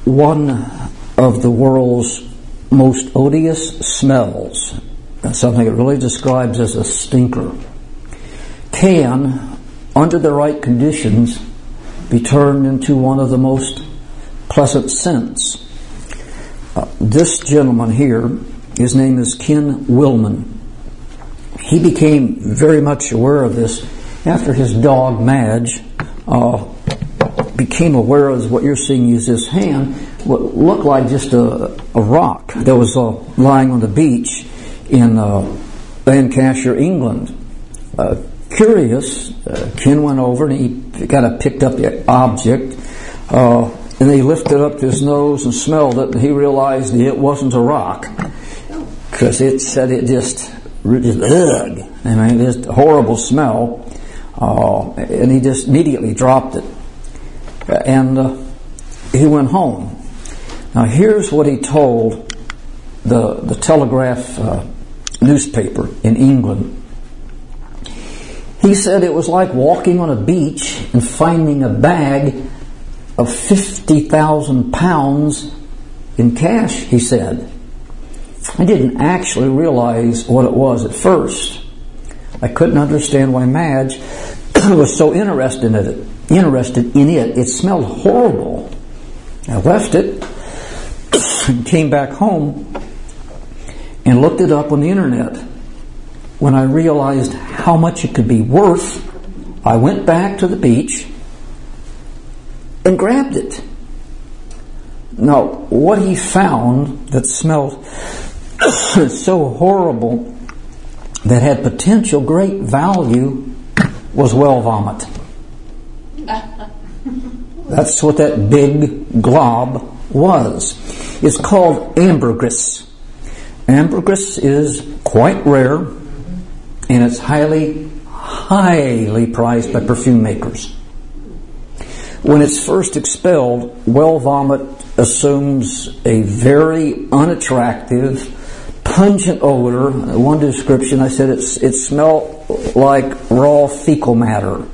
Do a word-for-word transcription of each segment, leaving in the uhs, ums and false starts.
one of the world's most odious smells, something that really describes as a stinker, can, under the right conditions, be turned into one of the most pleasant scents. Uh, this gentleman here, his name is Ken Willman. He became very much aware of this after his dog Madge uh, became aware of what you're seeing is his hand, what looked like just a, a rock that was uh, lying on the beach in uh, Lancashire, England. Uh, curious, uh, Ken went over and he kind of picked up the object, uh, and he lifted up his nose and smelled it, and he realized it wasn't a rock, because it said it just, just ugh, I mean, just a horrible smell, uh, and he just immediately dropped it, and uh, he went home. Now here's what he told the the Telegraph uh, newspaper in England. He said it was like walking on a beach and finding a bag of fifty thousand pounds in cash, he said. I didn't actually realize what it was at first. I couldn't understand why Madge was so interested in it. Interested in it. It smelled horrible. I left it and came back home and looked it up on the internet. When I realized how much it could be worth, I went back to the beach and grabbed it. Now, what he found that smelled so horrible that had potential great value was well vomit. That's what that big glob was. It's called ambergris. Ambergris is quite rare, and it's highly, highly prized by perfume makers. When it's first expelled, well vomit assumes a very unattractive, pungent odor. One description, I said it's, it smelled like raw fecal matter.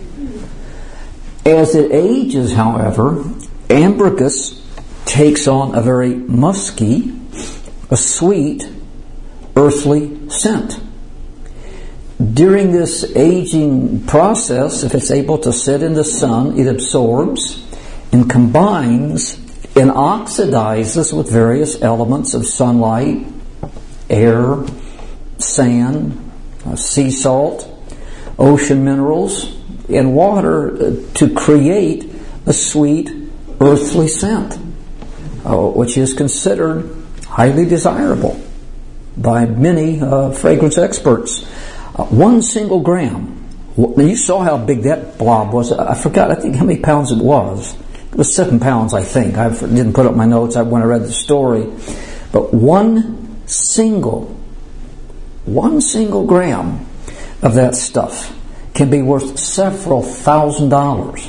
As it ages, however, ambergris takes on a very musky, a sweet, earthly scent. During this aging process, if it's able to sit in the sun, it absorbs and combines and oxidizes with various elements of sunlight, air, sand, uh, sea salt, ocean minerals, and water uh, to create a sweet, earthly scent, uh, which is considered highly desirable by many uh, fragrance experts. Uh, one single gram. You saw how big that blob was. I forgot, I think, how many pounds it was. It was seven pounds, I think. I didn't put up my notes when I read the story. But one single, one single gram of that stuff can be worth several thousand dollars.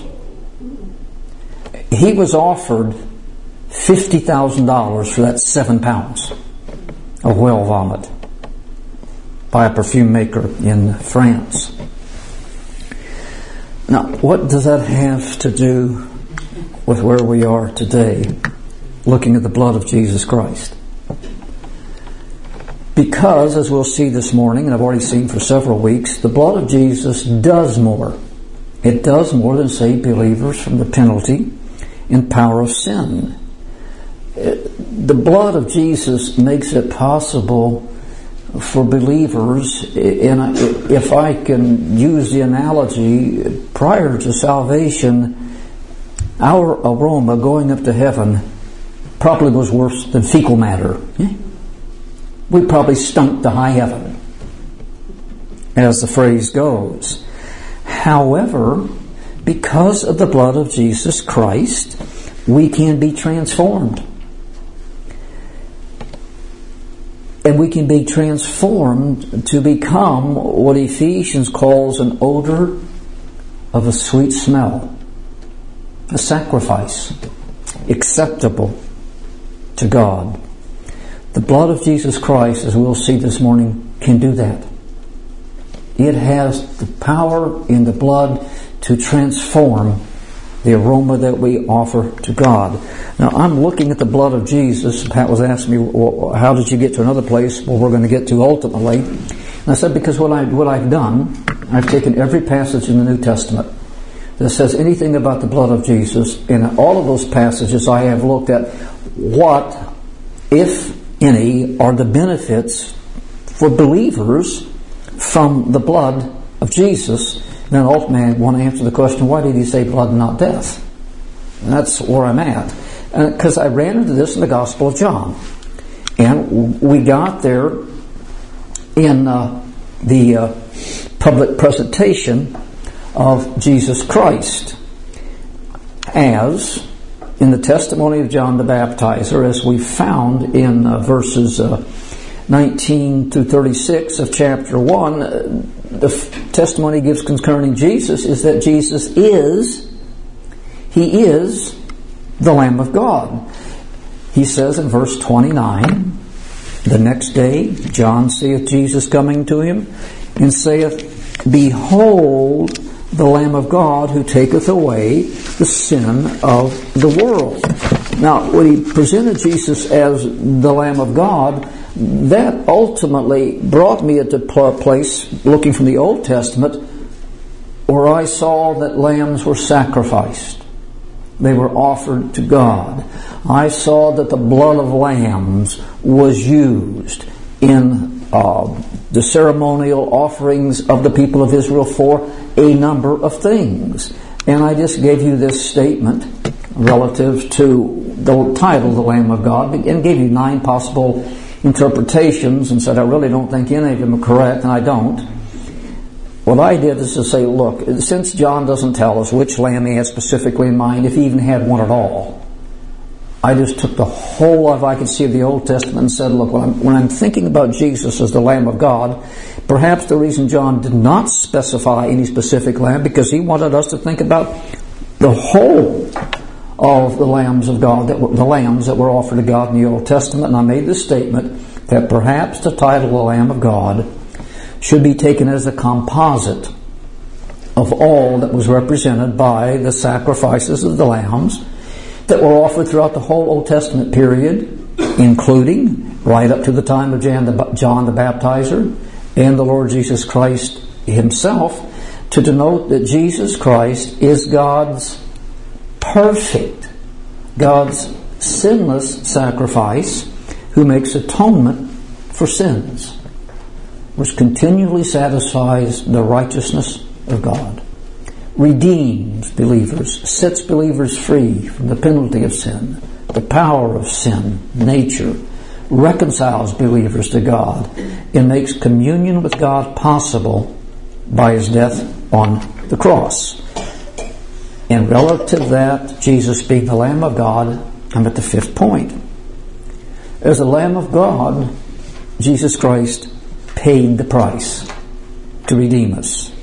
He was offered fifty thousand dollars for that seven pounds of whale vomit by a perfume maker in France. Now, what does that have to do with where we are today, looking at the blood of Jesus Christ? Because, as we'll see this morning, and I've already seen for several weeks, the blood of Jesus does more. It does more than save believers from the penalty and power of sin. The blood of Jesus makes it possible for believers, and if I can use the analogy, prior to salvation, our aroma going up to heaven probably was worse than fecal matter. We probably stunk to high heaven, as the phrase goes. However, because of the blood of Jesus Christ, we can be transformed. And we can be transformed to become what Ephesians calls an odor of a sweet smell. A sacrifice acceptable to God. The blood of Jesus Christ, as we'll see this morning, can do that. It has the power in the blood to transform the aroma that we offer to God. Now, I'm looking at the blood of Jesus. Pat was asking me, well, how did you get to another place? Well, we're going to get to ultimately. And I said, because what, I, what I've done, I've taken every passage in the New Testament that says anything about the blood of Jesus. In all of those passages, I have looked at what, if any, are the benefits for believers from the blood of Jesus. And then ultimately I want to answer the question, why did he say blood and not death? And that's where I'm at. Because uh, I ran into this in the Gospel of John. And we got there in uh, the uh, public presentation of Jesus Christ as in the testimony of John the Baptizer, as we found in uh, verses uh, nineteen through thirty-six of chapter one. Uh, the f- testimony gives concerning Jesus is that Jesus is, He is the Lamb of God. He says in verse twenty-nine, the next day John seeth Jesus coming to him, and saith, Behold the Lamb of God who taketh away the sin of the world. Now, when he presented Jesus as the Lamb of God, that ultimately brought me into a place, looking from the Old Testament, where I saw that lambs were sacrificed. They were offered to God. I saw that the blood of lambs was used in uh, the ceremonial offerings of the people of Israel for a number of things. And I just gave you this statement relative to the title, the Lamb of God, and gave you nine possible interpretations and said, I really don't think any of them are correct, and I don't. What I did is to say, look, since John doesn't tell us which lamb he had specifically in mind, if he even had one at all, I just took the whole of I could see of the Old Testament and said, look, when I'm, when I'm thinking about Jesus as the Lamb of God, perhaps the reason John did not specify any specific lamb, because he wanted us to think about the whole of the lambs of God, that were, the lambs that were offered to God in the Old Testament. And I made this statement that perhaps the title the Lamb of God should be taken as a composite of all that was represented by the sacrifices of the lambs that were offered throughout the whole Old Testament period, including right up to the time of John the, John the Baptizer and the Lord Jesus Christ himself, to denote that Jesus Christ is God's perfect, God's sinless sacrifice, who makes atonement for sins, which continually satisfies the righteousness of God, redeems believers, sets believers free from the penalty of sin, the power of sin, nature, reconciles believers to God, and makes communion with God possible by His death on the cross. And relative to that, Jesus being the Lamb of God, I'm at the fifth point. As the Lamb of God, Jesus Christ paid the price to redeem us.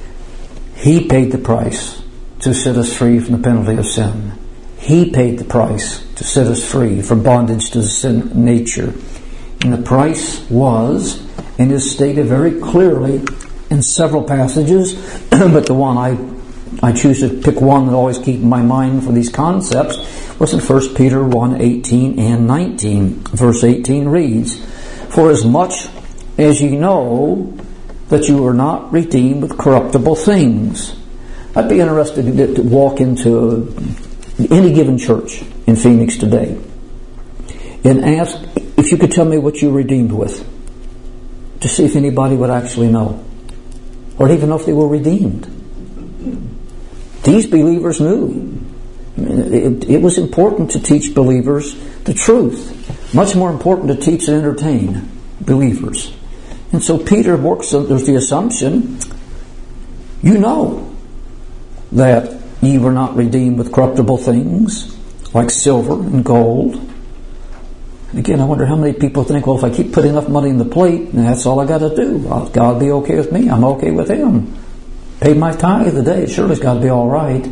He paid the price to set us free from the penalty of sin. He paid the price to set us free from bondage to the sin nature. And the price was, and is stated very clearly in several passages, but the one I I choose to pick one that I always keep in my mind for these concepts was in First Peter one, eighteen and nineteen. Verse eighteen reads, For as much as ye know that you are not redeemed with corruptible things. I'd be interested to, to walk into any given church in Phoenix today and ask if you could tell me what you're redeemed with, to see if anybody would actually know, or even know if they were redeemed. These believers knew. It, it was important to teach believers the truth. Much more important to teach and entertain believers. And so Peter works under the assumption, you know that ye were not redeemed with corruptible things, like silver and gold. And again, I wonder how many people think, well, if I keep putting enough money in the plate, that's all I got to do. God will be okay with me. I'm okay with Him. Pay my tithe today. It surely's got to be all right.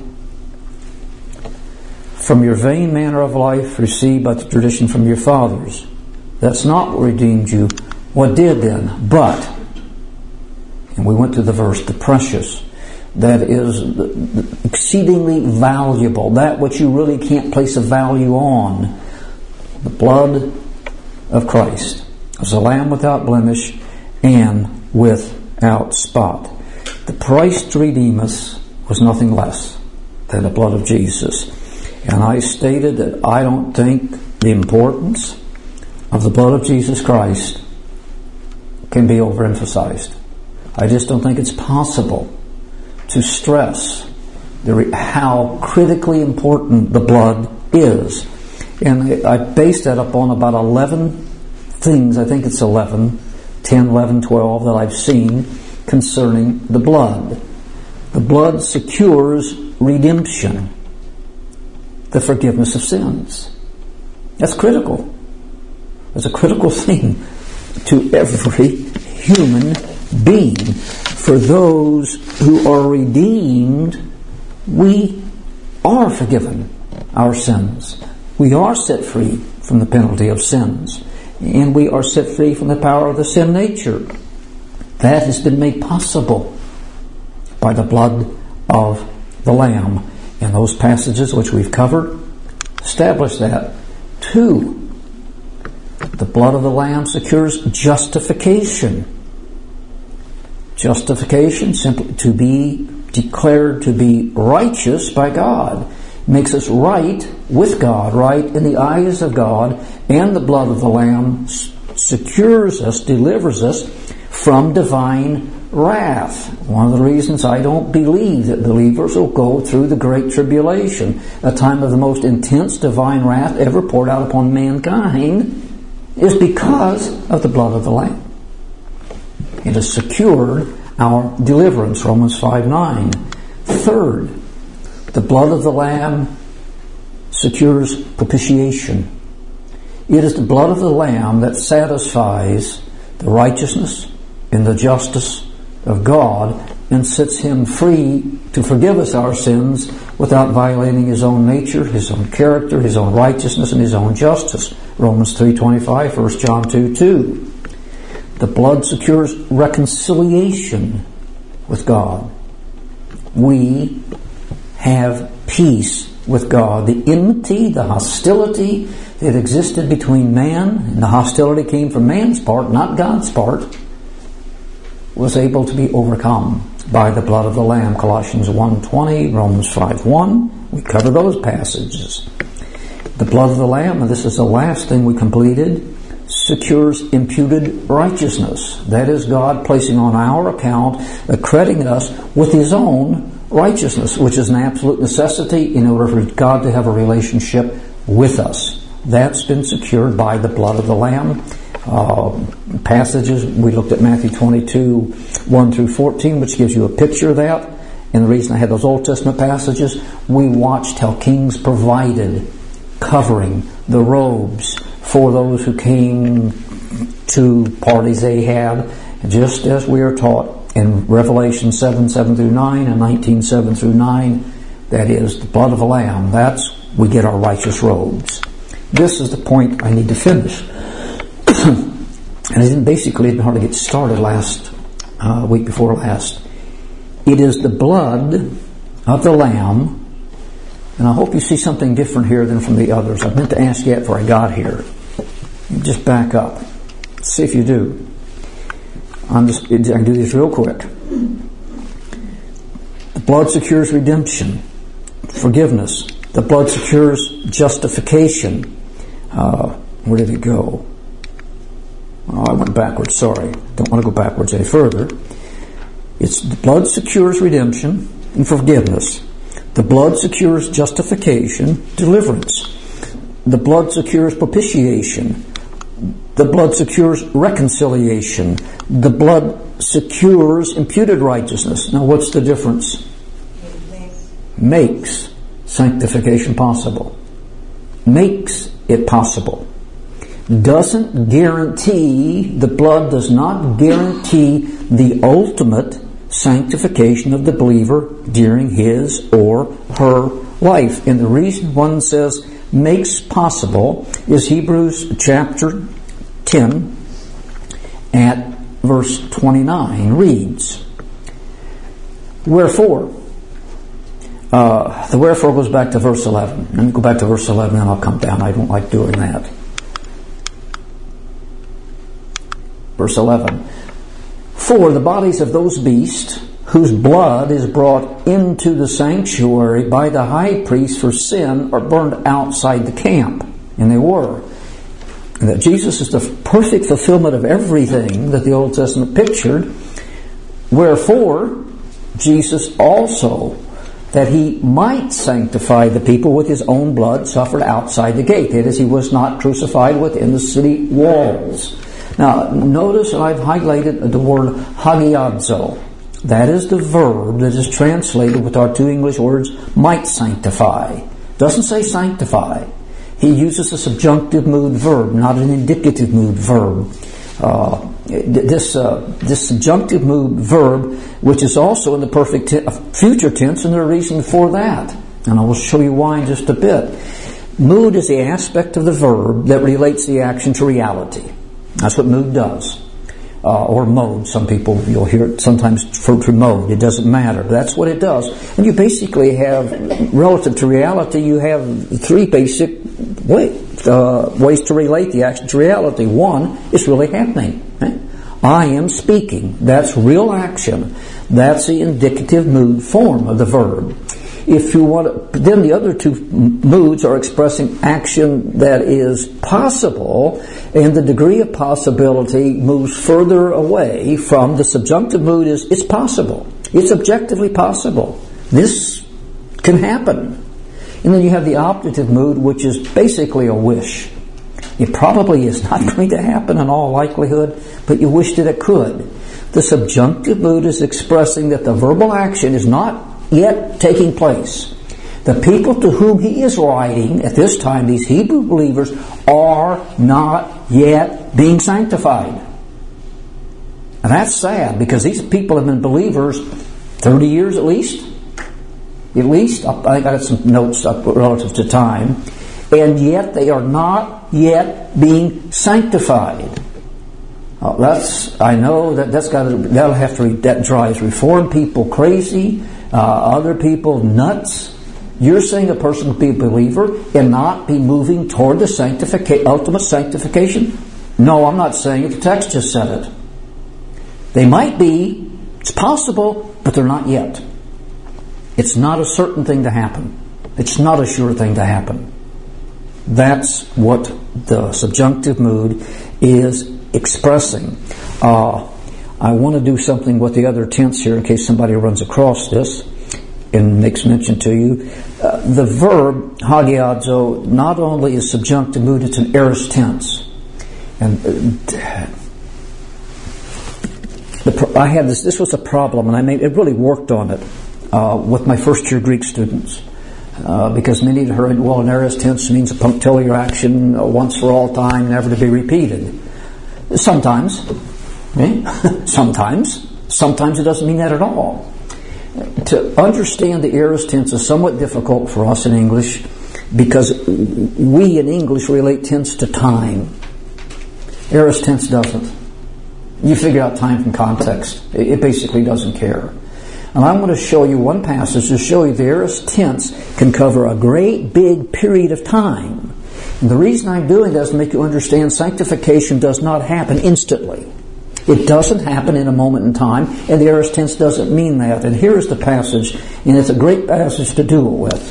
From your vain manner of life received by the tradition from your fathers. That's not what redeemed you. What did then? But, and we went to the verse, the precious, that is exceedingly valuable, that which you really can't place a value on. The blood of Christ as a lamb without blemish and without spot. The price to redeem us was nothing less than the blood of Jesus. And I stated that I don't think the importance of the blood of Jesus Christ can be overemphasized. I just don't think it's possible to stress the, how critically important the blood is. And I based that upon about eleven things, I think it's eleven, ten, eleven, twelve, that I've seen concerning the blood. The blood secures redemption, the forgiveness of sins. That's critical. It's a critical thing to every human being. For those who are redeemed, we are forgiven our sins. We are set free from the penalty of sins. And we are set free from the power of the sin nature. That has been made possible by the blood of the Lamb. And those passages which we've covered establish that. Two, the blood of the Lamb secures justification. Justification, simply to be declared to be righteous by God, makes us right with God, right in the eyes of God, and the blood of the Lamb secures us, delivers us from divine wrath. One of the reasons I don't believe that believers will go through the Great Tribulation, a time of the most intense divine wrath ever poured out upon mankind, is because of the blood of the Lamb. It has secured our deliverance, Romans five nine. Third, the blood of the Lamb secures propitiation. It is the blood of the Lamb that satisfies the righteousness and the justice of God and sets Him free to forgive us our sins without violating His own nature, His own character, His own righteousness, and His own justice. Romans three twenty-five, First John two two. The blood secures reconciliation with God. We have peace with God. The enmity, the hostility that existed between man, and the hostility came from man's part, not God's part, was able to be overcome by the blood of the Lamb. Colossians one twenty, Romans five one. We cover those passages. The blood of the Lamb, and this is the last thing we completed, secures imputed righteousness. That is God placing on our account, accrediting us with His own righteousness, which is an absolute necessity in order for God to have a relationship with us. That's been secured by the blood of the Lamb. Uh, passages, we looked at Matthew twenty-two, one through fourteen, which gives you a picture of that. And the reason I had those Old Testament passages, we watched how kings provided covering, the robes, for those who came to parties they had, just as we are taught in Revelation seven, seven through nine and nineteen, seven through nine. That is the blood of the Lamb. That's, we get our righteous robes. This is the point I need to finish. And I didn't basically didn't hardly get started last uh, week before last. It is the blood of the Lamb, and I hope you see something different here than from the others. I meant to ask you that before I got here. Just back up. See if you do. I'm just, I can do this real quick. The blood secures redemption, forgiveness. The blood secures justification. Uh, where did it go? Oh, I went backwards, sorry. Don't want to go backwards any further. It's the blood secures redemption and forgiveness. The blood secures justification, deliverance. The blood secures propitiation. The blood secures reconciliation. The blood secures imputed righteousness. Now what's the difference? Makes sanctification possible. Makes it possible. Doesn't guarantee, the blood does not guarantee the ultimate sanctification of the believer during his or her life. And the reason one says makes possible is Hebrews chapter ten at verse twenty-nine reads, Wherefore? Uh, the wherefore goes back to verse eleven. Let me go back to verse eleven and I'll come down. I don't like doing that. Verse eleven. For the bodies of those beasts whose blood is brought into the sanctuary by the high priest for sin are burned outside the camp. And they were. And that Jesus is the perfect fulfillment of everything that the Old Testament pictured. Wherefore, Jesus also, that he might sanctify the people with his own blood, suffered outside the gate. That is, he was not crucified within the city walls. Now, notice I've highlighted the word hagiadzo. That is the verb that is translated with our two English words, might sanctify. Doesn't say sanctify. He uses a subjunctive mood verb, not an indicative mood verb. Uh, this uh, this subjunctive mood verb, which is also in the perfect te- future tense, and there's a reason for that. And I will show you why in just a bit. Mood is the aspect of the verb that relates the action to reality. That's what mood does. Uh, or mode. Some people, you'll hear it sometimes referred to mode. It doesn't matter. But that's what it does. And you basically have, relative to reality, you have three basic way, uh, ways to relate the action to reality. One, it's really happening. Right? I am speaking. That's real action. That's the indicative mood form of the verb. If you want to, then the other two moods are expressing action that is possible, and the degree of possibility moves further away from the subjunctive mood is it's possible. It's objectively possible. This can happen. And then you have the optative mood, which is basically a wish. It probably is not going to happen in all likelihood, but you wish that it could. The subjunctive mood is expressing that the verbal action is not yet taking place. The people to whom he is writing at this time, these Hebrew believers, are not yet being sanctified. And that's sad, because these people have been believers thirty years at least. At least. I got some notes up relative to time. And yet they are not yet being sanctified. Oh, that's, I know that that's got to, that'll have to, that drives Reformed people crazy. Uh, other people nuts. You're saying a person would be a believer and not be moving toward the sanctification, ultimate sanctification? No, I'm not saying it. The text just said it. They might be. It's possible, but they're not yet. It's not a certain thing to happen. It's not a sure thing to happen. That's what the subjunctive mood is expressing. Uh, I want to do something with the other tense here in case somebody runs across this and makes mention to you. Uh, the verb hagiadzo not only is subjunctive mood, it's an aorist tense. And uh, the, I had this. This was a problem, and I made it really worked on it uh, with my first year Greek students. Uh, because many had heard, well, an aorist tense means a punctiliar action, uh, once for all time, never to be repeated. Sometimes. Okay? Sometimes. Sometimes it doesn't mean that at all. To understand the aorist tense is somewhat difficult for us in English because we in English relate tense to time. Aorist tense doesn't. You figure out time from context. It basically doesn't care. And I'm going to show you one passage to show you the aorist tense can cover a great big period of time. And the reason I'm doing that is to make you understand sanctification does not happen instantly. It doesn't happen in a moment in time, and the aorist tense doesn't mean that. And here is the passage, and it's a great passage to do it with.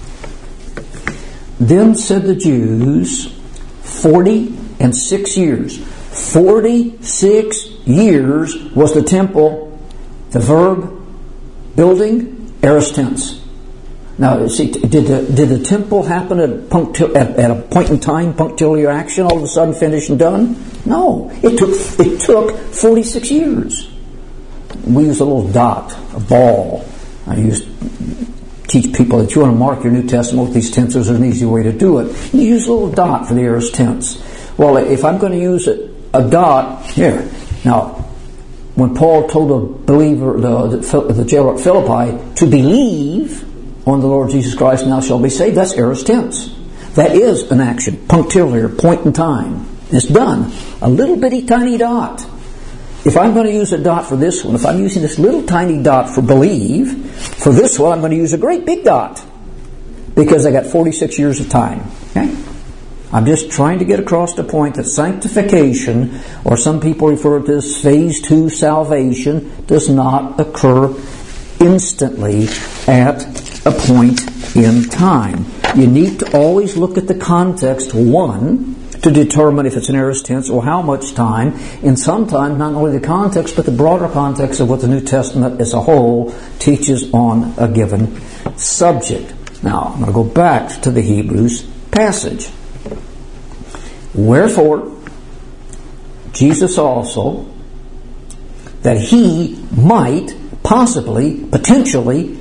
Then said the Jews, forty and six years. Forty-six years was the temple, the verb, building, aorist tense. Now, see, did the, did the temple happen at, punctil, at, at a point in time, punctiliar action, all of a sudden finished and done? No. It took it took forty-six years. We use a little dot, a ball. I used teach people that you want to mark your New Testament with these tenses. There's an easy way to do it. You use a little dot for the aorist tense. Well, if I'm going to use a, a dot, here. Now, when Paul told the believer, the, the, the jailer at Philippi, to believe on the Lord Jesus Christ, now shall be saved, that's aorist tense. That is an action, punctiliar, point in time. It's done. A little bitty tiny dot. if I'm going to use a dot for this one, if I'm using this little tiny dot for believe, for this one I'm going to use a great big dot because I got forty-six years of time. Okay? I'm just trying to get across the point that sanctification, or some people refer to as phase two salvation, does not occur instantly at a point in time. You need to always look at the context, one, to determine if it's an aorist tense or how much time, and sometimes not only the context but the broader context of what the New Testament as a whole teaches on a given subject. Now, I'm going to go back to the Hebrews passage. Wherefore, Jesus also, that he might possibly, potentially,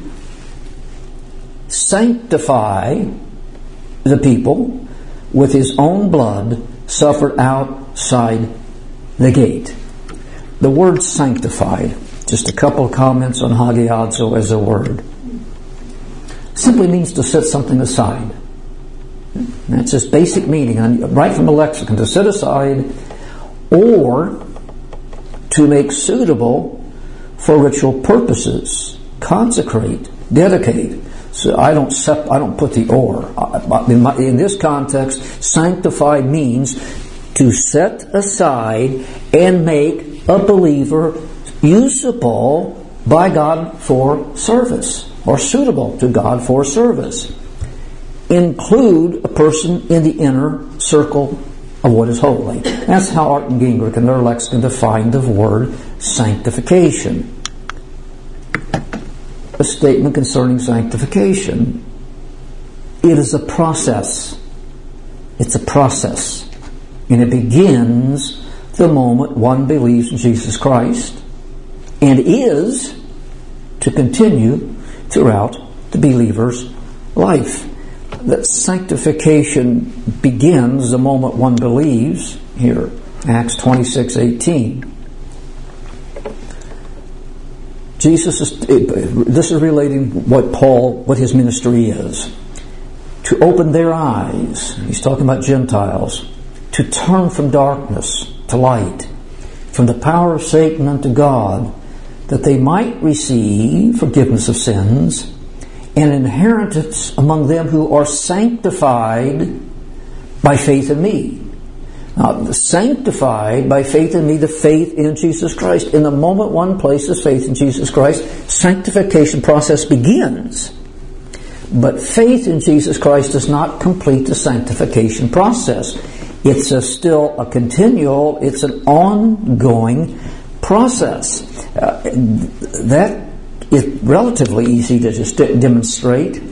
sanctify the people with his own blood, suffered outside the gate. The word sanctified, just a couple of comments on hagiadzo as a word, simply means to set something aside. That's its basic meaning, right from the lexicon, to set aside or to make suitable for ritual purposes, consecrate, dedicate. So I don't sep- I don't put the or. In, my, in this context, sanctify means to set aside and make a believer usable by God for service, or suitable to God for service. Include a person in the inner circle of what is holy. That's how Art and Gingrich in their lexicon define the word sanctification. A statement concerning sanctification. It is a process. It's a process. And it begins the moment one believes in Jesus Christ, and is to continue throughout the believer's life. That sanctification begins the moment one believes. Here, Acts twenty-six eighteen. Jesus is, this is relating what Paul, what his ministry is. To open their eyes, he's talking about Gentiles, to turn from darkness to light, from the power of Satan unto God, that they might receive forgiveness of sins, and inheritance among them who are sanctified by faith in me. Now, sanctified by faith in me, the faith in Jesus Christ. In the moment one places faith in Jesus Christ, sanctification process begins. But faith in Jesus Christ does not complete the sanctification process. It's a still a continual, it's an ongoing process. Uh, that is relatively easy to just demonstrate.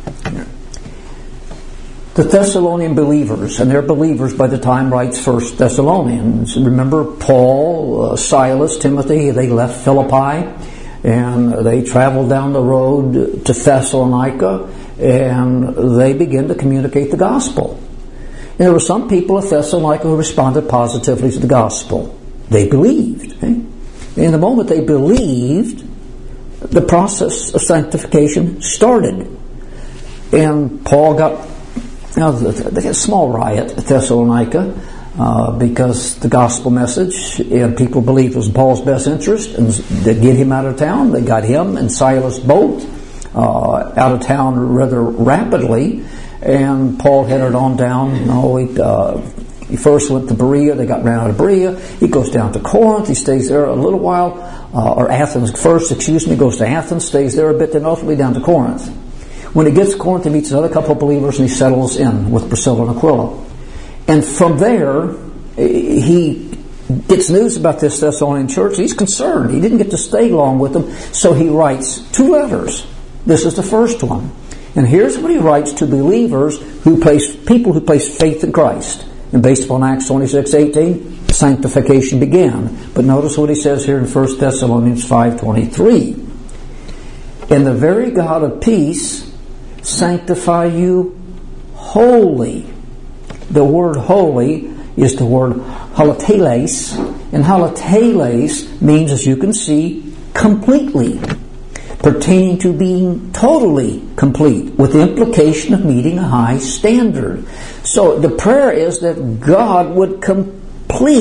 The Thessalonian believers, and they're believers by the time writes First Thessalonians. Remember Paul, uh, Silas, Timothy, they left Philippi and they traveled down the road to Thessalonica, and they began to communicate the gospel. And there were some people at Thessalonica who responded positively to the gospel. They believed. Eh? In the moment they believed, the process of sanctification started. And Paul got Now, they had a small riot at Thessalonica uh, because the gospel message, and people believed it was in Paul's best interest, and they'd get him out of town. They got him and Silas both uh, out of town rather rapidly, and Paul headed on down. You know, he, uh, he first went to Berea. They got ran out of Berea. He goes down to Corinth. He stays there a little while, uh, or Athens first, excuse me, goes to Athens, stays there a bit, then ultimately down to Corinth. When he gets to Corinth, he meets another couple of believers and he settles in with Priscilla and Aquila. And from there, he gets news about this Thessalonian church. He's concerned. He didn't get to stay long with them, so he writes two letters. This is the first one. And here's what he writes to believers who place, people who place faith in Christ. And based upon Acts twenty-six eighteen, sanctification began. But notice what he says here in First Thessalonians five twenty-three. And the very God of peace sanctify you wholly. The word holy is the word holoteles, and holoteles means, as you can see, completely, pertaining to being totally complete, with the implication of meeting a high standard. So the prayer is that God would complete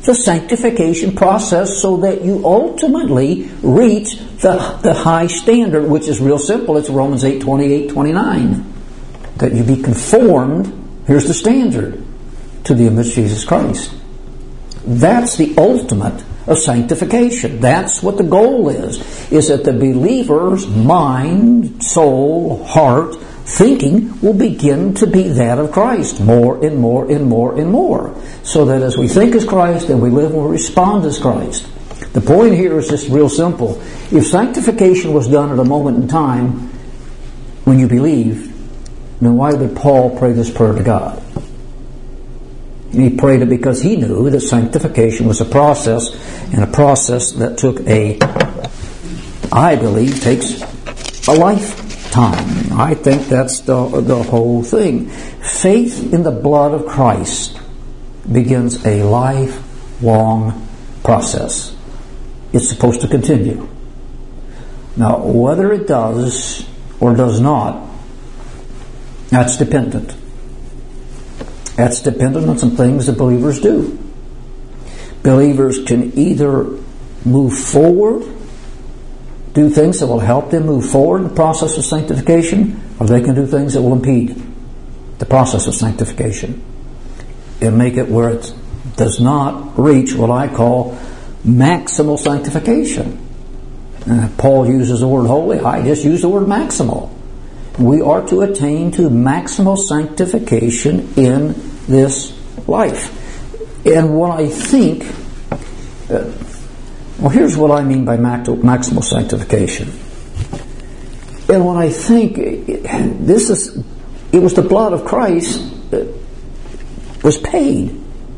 the sanctification process so that you ultimately reach the, the high standard, which is real simple. It's Romans eight twenty-eight twenty-nine. That you be conformed, here's the standard, to the image of Jesus Christ. That's the ultimate of sanctification. That's what the goal is, is that the believer's mind, soul, heart, thinking will begin to be that of Christ more and more and more and more. So that as we think as Christ and we live and we respond as Christ. The point here is just real simple. If sanctification was done at a moment in time when you believed, then why did Paul pray this prayer to God? He prayed it because he knew that sanctification was a process, and a process that took a, I believe, takes a lifetime. I think that's the, the whole thing. Faith in the blood of Christ begins a lifelong process. It's supposed to continue. Now, whether it does or does not, that's dependent. That's dependent on some things that believers do. Believers can either move forward, do things that will help them move forward in the process of sanctification, or they can do things that will impede the process of sanctification and make it where it does not reach what I call maximal sanctification. Uh, Paul uses the word holy. I just use the word maximal. We are to attain to maximal sanctification in this life. And what I think, uh, well, here's what I mean by maximal sanctification. And what I think, this is, it was the blood of Christ that was paid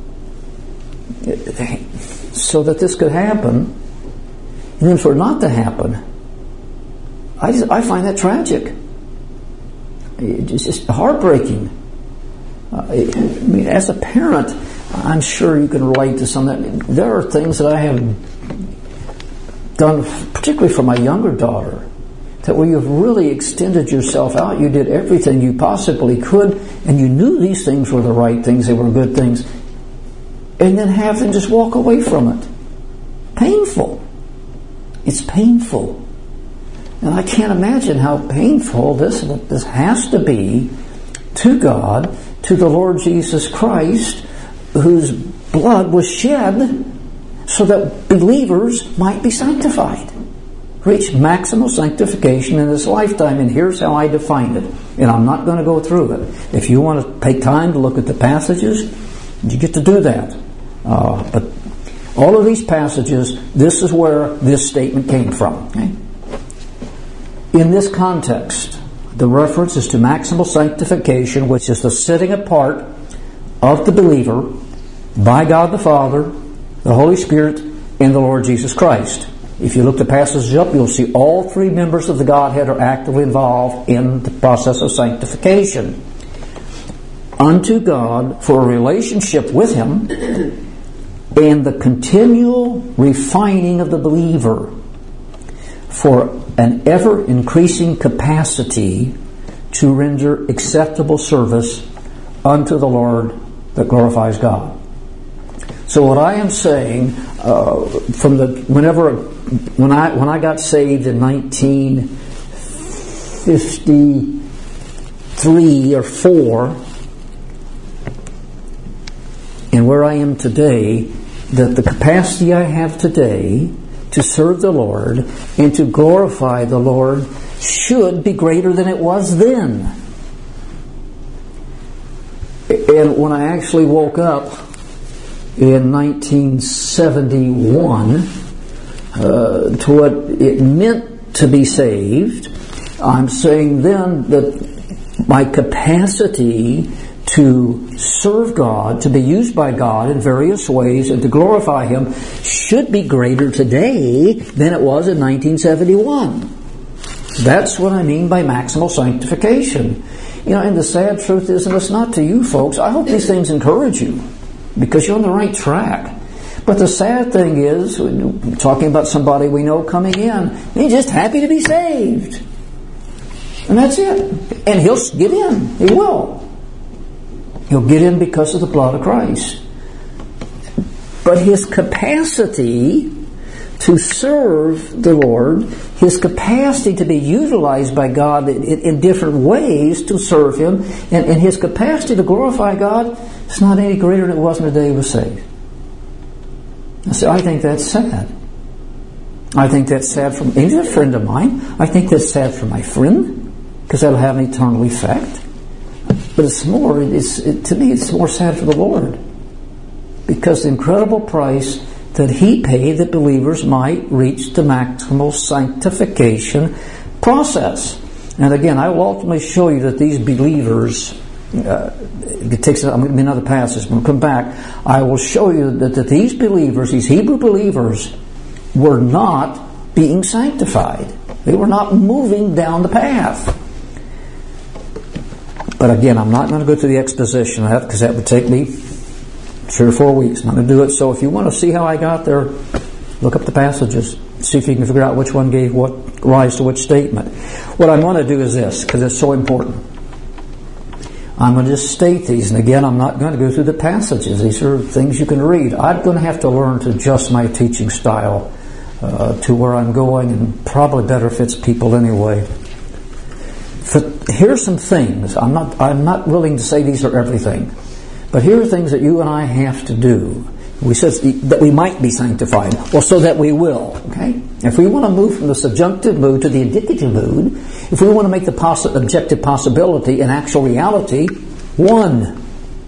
so that this could happen. And then for it not to happen, I, just, I find that tragic. It's just heartbreaking. Uh, I mean, as a parent, I'm sure you can relate to some of that. There are things that I have done, particularly for my younger daughter, that where you've really extended yourself out, you did everything you possibly could, and you knew these things were the right things, they were good things, and then have them just walk away from it. Painful. It's painful. And I can't imagine how painful this, this has to be to God, to the Lord Jesus Christ, whose blood was shed so that believers might be sanctified. Reach maximal sanctification in this lifetime. And here's how I define it. And I'm not going to go through it. If you want to take time to look at the passages, you get to do that. Uh, but all of these passages, this is where this statement came from. Okay? In this context, the reference is to maximal sanctification, which is the setting apart of the believer by God the Father, the Holy Spirit, and the Lord Jesus Christ. If you look the passages up, you'll see all three members of the Godhead are actively involved in the process of sanctification. Unto God for a relationship with Him and the continual refining of the believer for an ever-increasing capacity to render acceptable service unto the Lord that glorifies God. So what I am saying, uh, from the whenever when I when I got saved in nineteen fifty-three or four, and where I am today, that the capacity I have today to serve the Lord and to glorify the Lord should be greater than it was then. And when I actually woke up in nineteen seventy-one uh, to what it meant to be saved, I'm saying then that my capacity to serve God, to be used by God in various ways and to glorify Him should be greater today than it was in nineteen seventy-one. That's what I mean by maximal sanctification. You know, and the sad truth is, and it's not to you folks, I hope these things encourage you because you're on the right track. But the sad thing is, talking about somebody we know coming in, he's just happy to be saved. And that's it. And he'll get in. He will. He'll get in because of the blood of Christ. but his capacity to serve the Lord, his capacity to be utilized by God in, in different ways to serve Him, and, and his capacity to glorify God is not any greater than it was in the day he was saved. So I think that's sad. I think that's sad for he's a friend of mine. I think that's sad for my friend, because that'll have an eternal effect. But it's more, it's, it, to me, it's more sad for the Lord, because the incredible price that He paid that believers might reach the maximal sanctification process. And again, I will ultimately show you that these believers, uh, it takes I mean, another passage, when we come back, I will show you that, that these believers, these Hebrew believers, were not being sanctified. They were not moving down the path. But again, I'm not going to go through the exposition of that, because that would take me three or four weeks. I'm not going to do it. So if you want to see how I got there, look up the passages. See if you can figure out which one gave what rise to which statement. What I want to do is this, because it's so important. I'm going to just state these. And again, I'm not going to go through the passages. These are things you can read. I'm going to have to learn to adjust my teaching style uh, to where I'm going, and probably better fits people anyway. But here's some things. I'm not, I'm not willing to say these are everything. But here are things that you and I have to do. We said that we might be sanctified, or so that we will. Okay? If we want to move from the subjunctive mood to the indicative mood, if we want to make the poss- objective possibility an actual reality, one,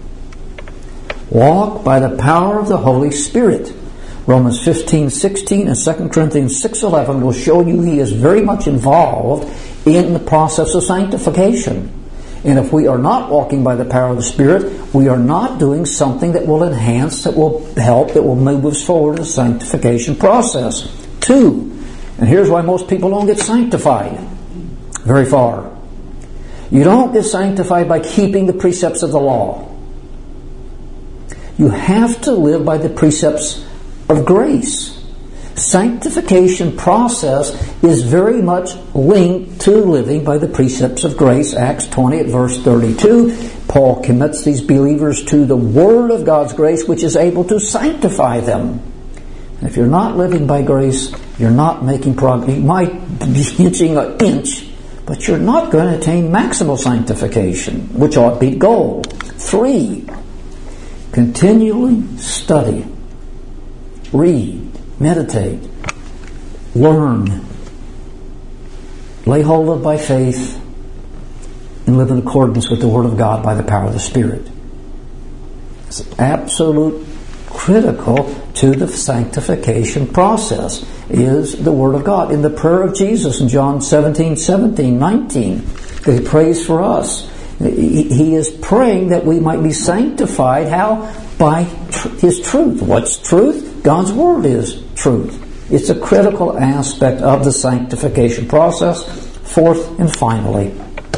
walk by the power of the Holy Spirit. Romans fifteen sixteen and Second Corinthians six eleven will show you He is very much involved in the process of sanctification. And if we are not walking by the power of the Spirit, we are not doing something that will enhance, that will help, that will move us forward in the sanctification process. Two, and here's why most people don't get sanctified very far. You don't get sanctified by keeping the precepts of the law. You have to live by the precepts of grace. Sanctification process is very much linked to living by the precepts of grace. Acts twenty at verse thirty-two, Paul commits these believers to the Word of God's grace, which is able to sanctify them. And if you're not living by grace, you're not making progress. You might be inching an inch, but you're not going to attain maximal sanctification, which ought to be the goal. Three, continually study, read, meditate, learn, lay hold of by faith, and live in accordance with the Word of God by the power of the Spirit. It's absolute critical to the sanctification process is the Word of God. In the prayer of Jesus in John seventeen, seventeen, nineteen, He prays for us. He is praying that we might be sanctified. How? By tr- His truth. What's truth? God's Word is truth. It's a critical aspect of the sanctification process. Fourth and finally,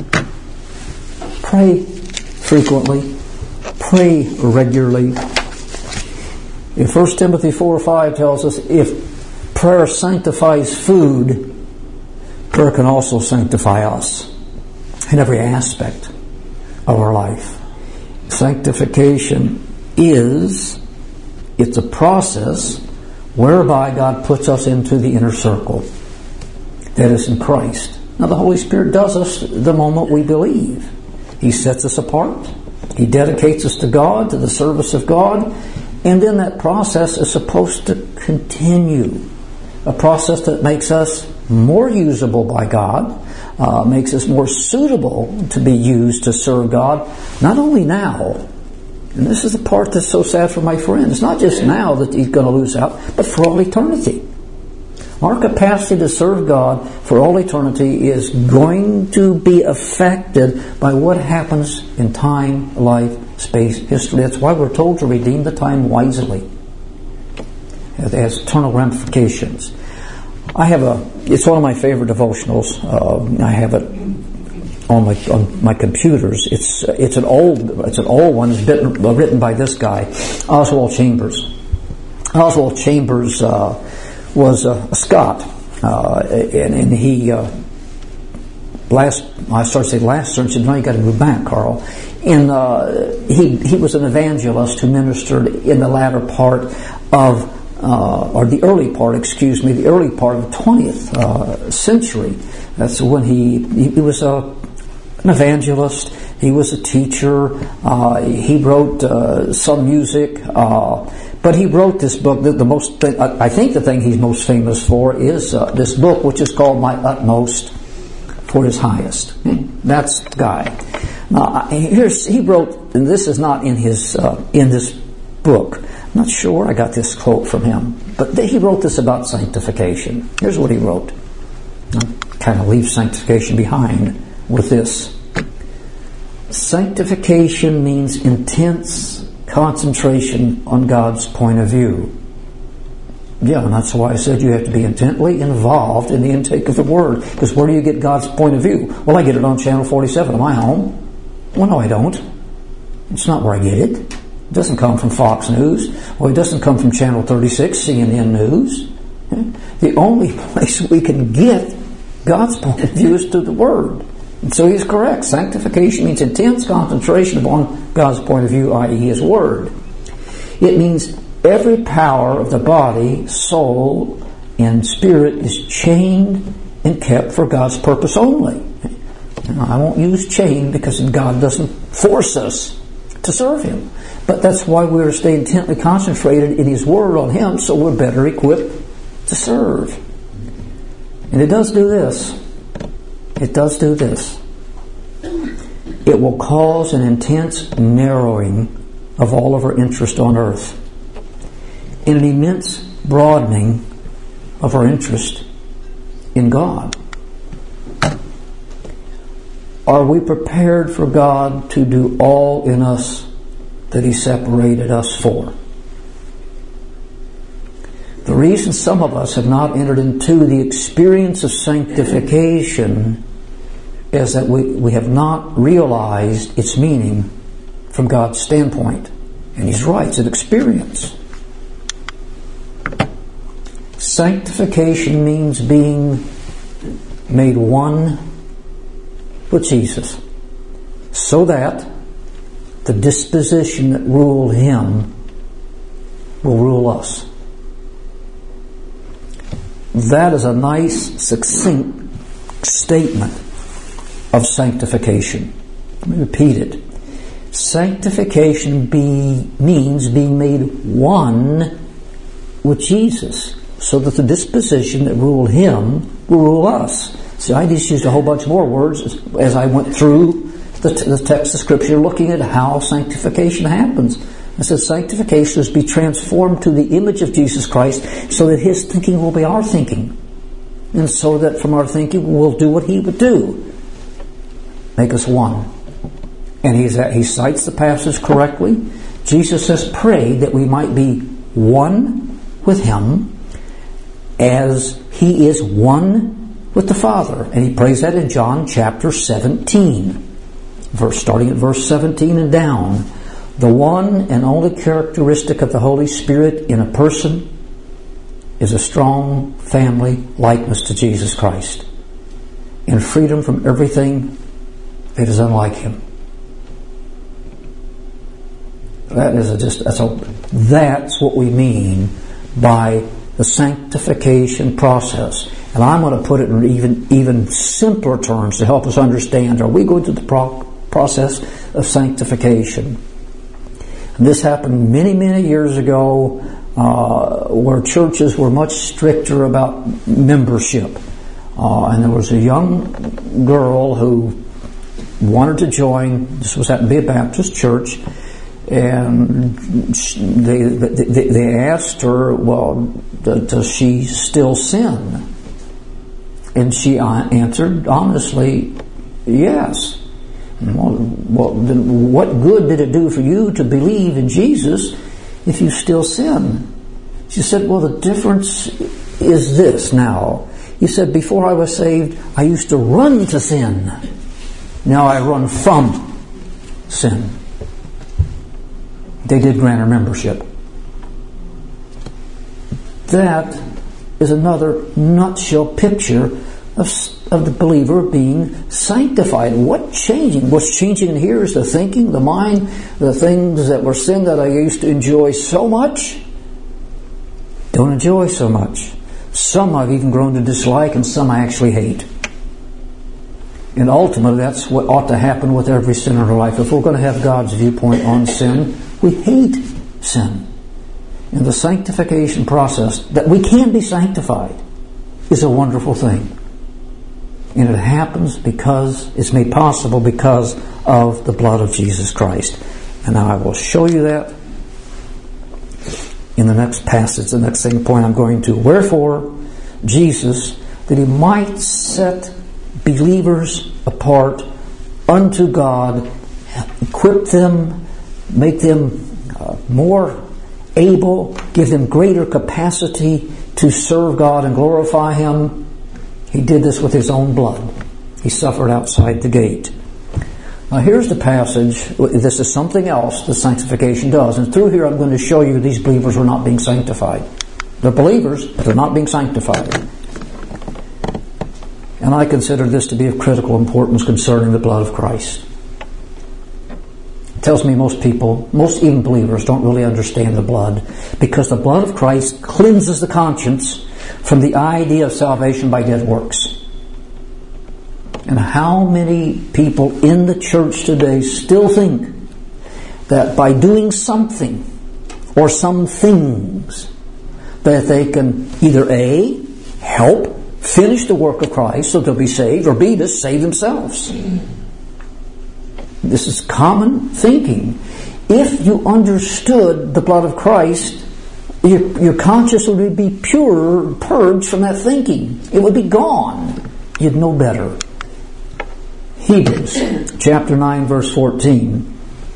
pray frequently. Pray regularly. In First Timothy four five tells us, if prayer sanctifies food, prayer can also sanctify us in every aspect of our life. Sanctification is, it's a process whereby God puts us into the inner circle that is in Christ. Now the Holy Spirit does us the moment we believe. He sets us apart. He dedicates us to God, to the service of God, and then that process is supposed to continue. A process that makes us more usable by God, uh, makes us more suitable to be used to serve God, not only now, and this is the part that's so sad for my friend. It's not just now that he's going to lose out, but for all eternity. Our capacity to serve God for all eternity is going to be affected by what happens in time, life, space, history. That's why we're told to redeem the time wisely. It has eternal ramifications. I have a, it's one of my favorite devotionals. Uh, I have it on my on my computers. It's it's an old it's an old one. It's written, written by this guy, Oswald Chambers. Oswald Chambers uh, was a, a Scot, uh, and, and he uh, last, I started to say last service, no, you got to move back, Carl. And uh, he he was an evangelist who ministered in the latter part of, uh, or the early part, excuse me, the early part of the twentieth uh, century. That's when he he, he was a, an evangelist. He was a teacher. Uh, he wrote uh, some music, uh, but he wrote this book. The, the most, th- I think, the thing he's most famous for is uh, this book, which is called "My Utmost for His Highest." That's the guy. Now, here's he wrote, and this is not in his uh, in this book. I'm not sure where I got this quote from him, but he wrote this about sanctification. Here's what he wrote. I'll kind of leave sanctification behind with this. Sanctification means intense concentration on God's point of view. Yeah, and that's why I said you have to be intently involved in the intake of the Word. Because where do you get God's point of view? Well, I get it on Channel forty-seven of my home. Well, no, I don't. It's not where I get it. It doesn't come from Fox News. Or it doesn't come from Channel thirty-six, C N N News. The only place we can get God's point of view is through the Word. And so he's correct. Sanctification means intense concentration upon God's point of view, that is His Word. It means every power of the body, soul, and spirit is chained and kept for God's purpose only. Now, I won't use chained because God doesn't force us to serve Him. But that's why we're to stay intently concentrated in His Word on Him, so we're better equipped to serve. And it does do this. It does do this. It will cause an intense narrowing of all of our interest on earth, and an immense broadening of our interest in God. Are we prepared for God to do all in us that He separated us for? The reason some of us have not entered into the experience of sanctification is that we, we have not realized its meaning from God's standpoint. And He's right, it's an experience. Sanctification means being made one with Jesus, so that the disposition that ruled Him will rule us. That is a nice, succinct statement of sanctification. Let me repeat it. Sanctification be, means being made one with Jesus, so that the disposition that ruled Him will rule us. See, I just used a whole bunch more words as, as I went through the, t- the text of Scripture looking at how sanctification happens. I said sanctification is to be transformed to the image of Jesus Christ so that His thinking will be our thinking. And so that from our thinking we'll do what He would do. Make us one. And he's at, he cites the passage correctly. Jesus says, pray that we might be one with Him as He is one with the Father. And He prays that in John chapter seventeen. Verse, starting at verse seventeen and down. The one and only characteristic of the Holy Spirit in a person is a strong family likeness to Jesus Christ and freedom from everything that is unlike Him. That is a just that's a that's what we mean by the sanctification process. And I'm going to put it in even even simpler terms to help us understand. Are we going through the pro- process of sanctification? And this happened many, many years ago, uh, where churches were much stricter about membership. Uh, and there was a young girl who wanted to join. This was happened to be a Baptist church. And they, they they asked her, well, does she still sin? And she answered honestly, yes. Well, well, then what good did it do for you to believe in Jesus if you still sin? She said, well, the difference is this now. He said, before I was saved, I used to run to sin. Now I run from sin. They did grant her membership. That is another nutshell picture of, of the believer being sanctified. What changing? What's changing here is the thinking, the mind, the things that were sin that I used to enjoy so much, don't enjoy so much. Some I've even grown to dislike, and some I actually hate. And ultimately, that's what ought to happen with every sinner in our life. If we're going to have God's viewpoint on sin, we hate sin. And the sanctification process, that we can be sanctified, is a wonderful thing. And it happens because, it's made possible because of the blood of Jesus Christ. And now I will show you that in the next passage, the next thing point I'm going to. Wherefore, Jesus, that He might set believers apart unto God, equip them, make them uh, more able, give them greater capacity to serve God and glorify Him. He did this with His own blood. He suffered outside the gate. Now here's the passage. This is something else that sanctification does. And through here I'm going to show you these believers are not being sanctified. They're believers, but they're not being sanctified. And I consider this to be of critical importance concerning the blood of Christ. It tells me most people, most even believers, don't really understand the blood, because the blood of Christ cleanses the conscience from the idea of salvation by dead works. And how many people in the church today still think that by doing something or some things that they can either A, help finish the work of Christ so they'll be saved, or B, to save themselves. This is common thinking. If you understood the blood of Christ, your, your conscience would be pure, purged from that thinking. It would be gone. You'd know better. Hebrews chapter nine verse fourteen.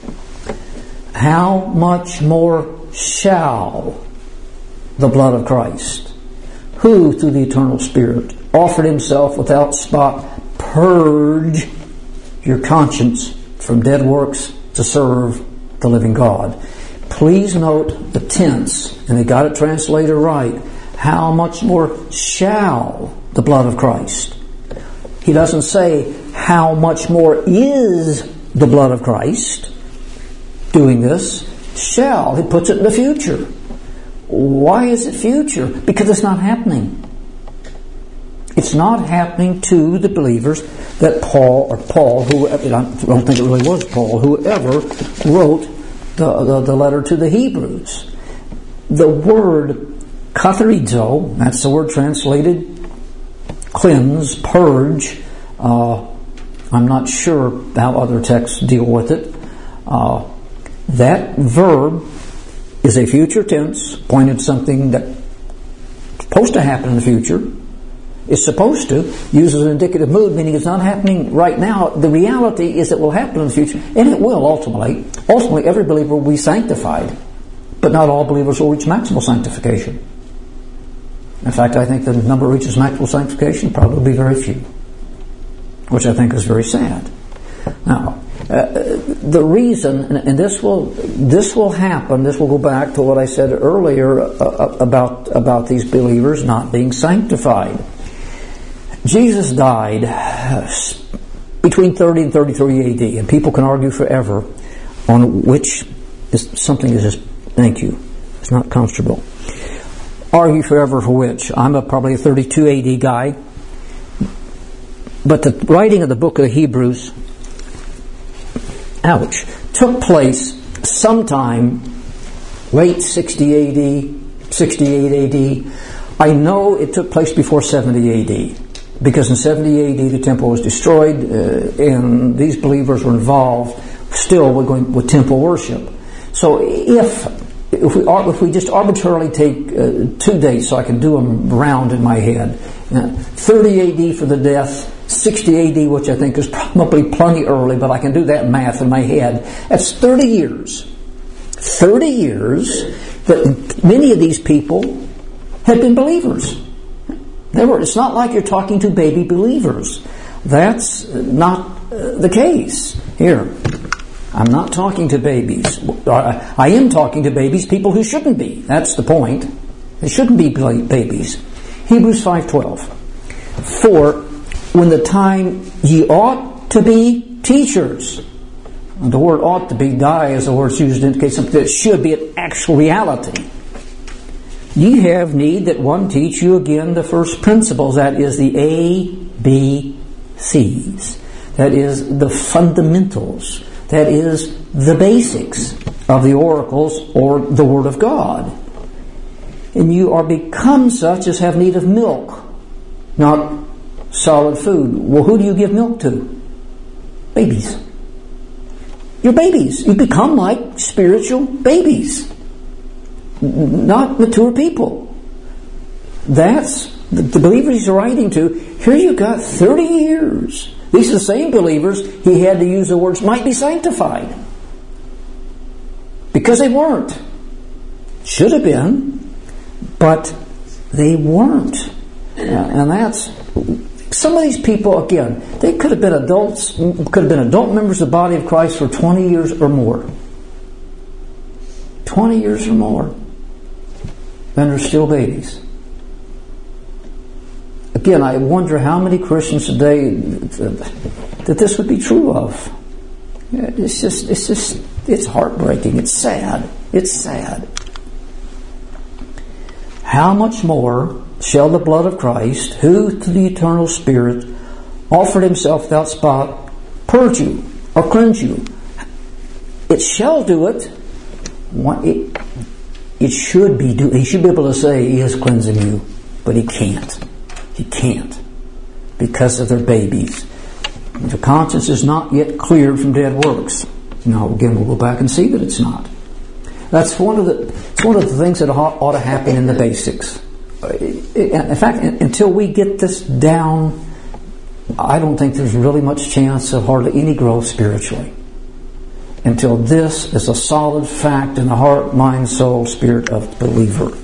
How much more shall the blood of Christ, who through the eternal Spirit offered Himself without spot, purge your conscience from dead works to serve the living God. Please note the tense, and they got it translated right. How much more shall the blood of Christ? He doesn't say how much more is the blood of Christ doing this. Shall. He puts it in the future. Why is it future? Because it's not happening. It's not happening to the believers that Paul, or Paul, who, I don't think it really was Paul, whoever wrote the, the, the letter to the Hebrews. The word katharizo, that's the word translated cleanse, purge. Uh, I'm not sure how other texts deal with it. Uh, that verb is a future tense, pointed to something that's supposed to happen in the future. It's supposed to, uses an indicative mood, meaning it's not happening right now. The reality is it will happen in the future, and it will ultimately. Ultimately, every believer will be sanctified, but not all believers will reach maximal sanctification. In fact, I think the number that reaches maximal sanctification will probably be very few, which I think is very sad. Now, uh, the reason, and this will this will happen, this will go back to what I said earlier uh, about about these believers not being sanctified. Jesus died between thirty and thirty-three A D, and people can argue forever on which is something is just, thank you, it's not comfortable. Argue forever for which. I'm a, probably a thirty-two A D guy. But the writing of the book of Hebrews, ouch, took place sometime late sixty A D, sixty-eight A D. I know it took place before seventy A D. Because in seventy A D the temple was destroyed, uh, and these believers were involved still with, going, with temple worship. So if if we if we just arbitrarily take uh, two dates, so I can do them round in my head, uh, thirty A D for the death, sixty A D, which I think is probably plenty early, but I can do that math in my head. That's thirty years. thirty years that many of these people had been believers. They were, it's not like you're talking to baby believers. That's not uh, the case. Here, I'm not talking to babies. I, I am talking to babies, people who shouldn't be. That's the point. They shouldn't be babies. Hebrews five twelve. For when the time ye ought to be teachers. The word ought to be, die, as the word used to indicate something that should be an actual reality. Ye have need that one teach you again the first principles, that is the A, B, C's. That is the fundamentals. That is the basics of the oracles or the Word of God. And you are become such as have need of milk, not solid food. Well, who do you give milk to? Babies. You're babies. You become like spiritual babies, not mature people. That's the, the believers he's writing to. Here you got thirty years. These are the same believers he had to use the words might be sanctified. Because they weren't. Should have been, but they weren't. And that's, some of these people, again, they could have been adults, could have been adult members of the body of Christ for twenty years or more. twenty years or more. And they're still babies. Again, I wonder how many Christians today that this would be true of. It's just, it's just, it's heartbreaking. It's sad. It's sad. How much more shall the blood of Christ, who to the eternal Spirit offered himself without spot, purge you or cleanse you? It shall do it. It, it should be do. He should be able to say he is cleansing you, but he can't. He can't, because of their babies. The conscience is not yet cleared from dead works. Now, again, we'll go back and see that it's not. That's one of the. It's one of the things that ought to happen in the basics. In fact, until we get this down, I don't think there's really much chance of hardly any growth spiritually. Until this is a solid fact in the heart, mind, soul, spirit of the believer.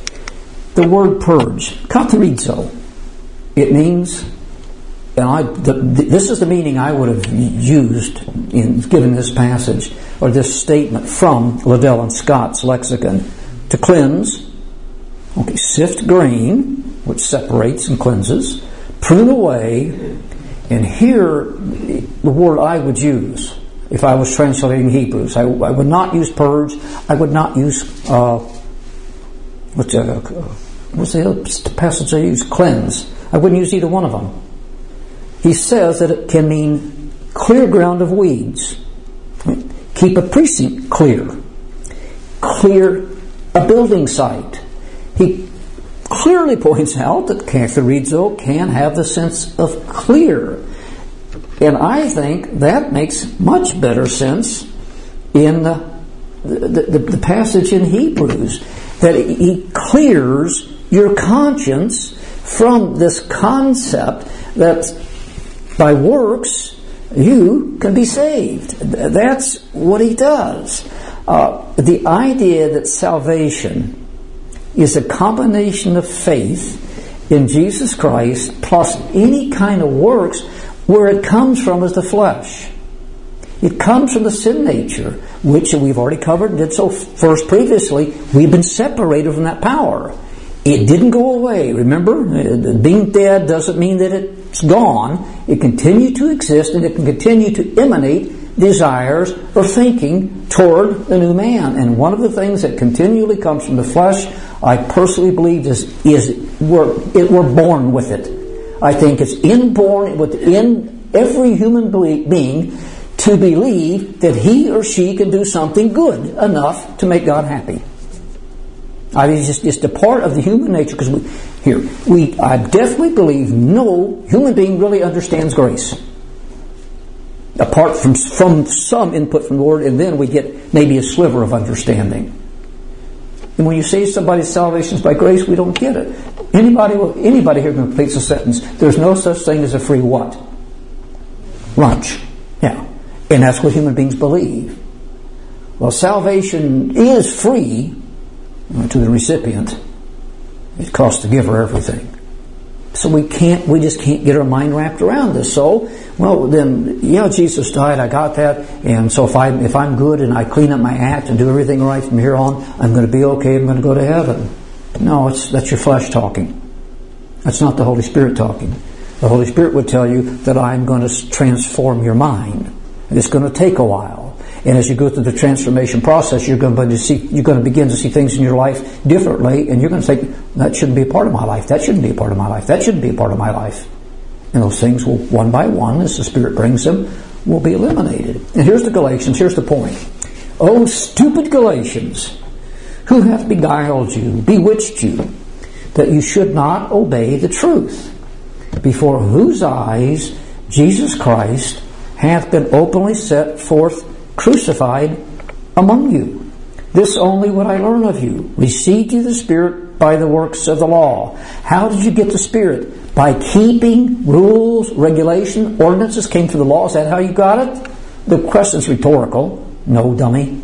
The word purge, katharizo, it means, and I, the, this is the meaning I would have used in given this passage, or this statement from Liddell and Scott's lexicon, to cleanse, okay, sift grain, which separates and cleanses, prune away, and here, the word I would use, if I was translating Hebrews, I, I would not use purge, I would not use, uh, what's, uh, what's the other passage I use? Cleanse. I wouldn't use either one of them. He says that it can mean clear ground of weeds. Keep a precinct clear. Clear a building site. He clearly points out that katharizo can have the sense of clear. And I think that makes much better sense in the, the, the, the passage in Hebrews. That he clears your conscience from this concept that by works you can be saved. That's what he does. Uh, the idea that salvation is a combination of faith in Jesus Christ plus any kind of works, where it comes from is the flesh. It comes from the sin nature, which we've already covered and did so first previously. We've been separated from that power. It didn't go away. Remember, being dead doesn't mean that it's gone. It continued to exist, and it can continue to emanate desires or thinking toward the new man. And one of the things that continually comes from the flesh, I personally believe, is, is we're, it, we're born with it. I think it's inborn within every human being to believe that he or she can do something good enough to make God happy. I mean, it's just, it's a part of the human nature, because we, here, we, I definitely believe no human being really understands grace. Apart from, from some input from the Lord, and then we get maybe a sliver of understanding. And when you say somebody's salvation is by grace, we don't get it. Anybody will, anybody here completes a sentence. There's no such thing as a free what? Lunch. Yeah. And that's what human beings believe. Well, salvation is free to the recipient. It costs the giver everything. So we can't, we just can't get our mind wrapped around this. So, well, then, yeah, Jesus died, I got that, and so if I if I'm good and I clean up my act and do everything right from here on, I'm going to be okay, I'm going to go to heaven. No, it's that's your flesh talking. That's not the Holy Spirit talking. The Holy Spirit would tell you that I'm going to transform your mind. And it's going to take a while. And as you go through the transformation process, you're going to see, you're going to begin to see things in your life differently, and you're going to think, that shouldn't be a part of my life. That shouldn't be a part of my life. That shouldn't be a part of my life. And those things will, one by one, as the Spirit brings them, will be eliminated. And here's the Galatians. Here's the point. Oh, stupid Galatians, who hath beguiled you, bewitched you, that you should not obey the truth, before whose eyes Jesus Christ hath been openly set forth crucified among you. This only would I learn of you. Received you the Spirit by the works of the law. How did you get the Spirit? By keeping rules, regulation, ordinances came through the law. Is that how you got it? The question's rhetorical. No, dummy.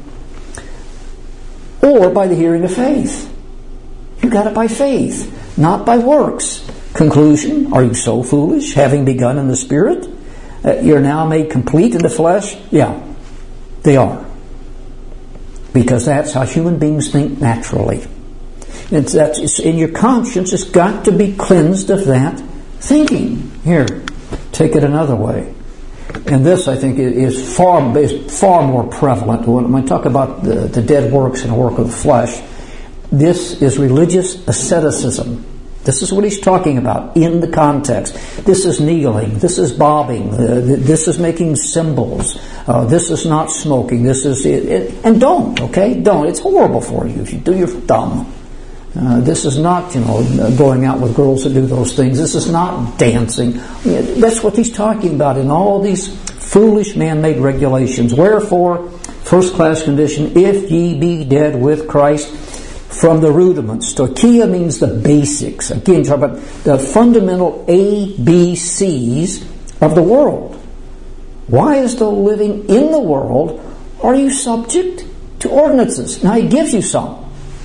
Or by the hearing of faith. You got it by faith, not by works. Conclusion, are you so foolish, having begun in the Spirit? Uh, you're now made complete in the flesh? Yeah, they are. Because that's how human beings think naturally. It's, that's, it's in your conscience, it's got to be cleansed of that thinking. Here, take it another way. And this, I think, is far is far more prevalent. When I talk about the, the dead works and the work of the flesh, this is religious asceticism. This is what he's talking about in the context. This is kneeling. This is bobbing. Uh, this is making symbols. Uh, this is not smoking. This is it, it, and don't, okay? Don't. It's horrible for you if you do. You're dumb. Uh, this is not, you know, going out with girls that do those things. This is not dancing. That's what he's talking about in all these foolish man-made regulations. Wherefore, first class condition, if ye be dead with Christ from the rudiments. Stoicheia means the basics. Again, talk about the fundamental A B Cs of the world. Why, as though living in the world, are you subject to ordinances? Now he gives you some.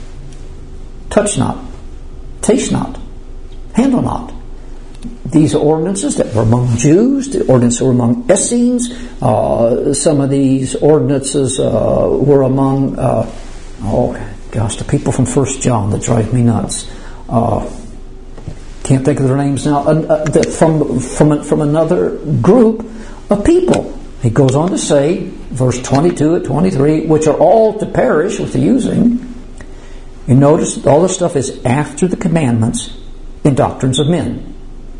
Touch not, taste not, handle not. These are ordinances that were among Jews. The ordinances were among Essenes. Uh, some of these ordinances uh, were among, uh, oh gosh, the people from First John that drive me nuts. Uh, can't think of their names now. Uh, uh, that from from from another group of people. He goes on to say, verse twenty-two and twenty-three, which are all to perish with the using. You notice all this stuff is after the commandments and doctrines of men.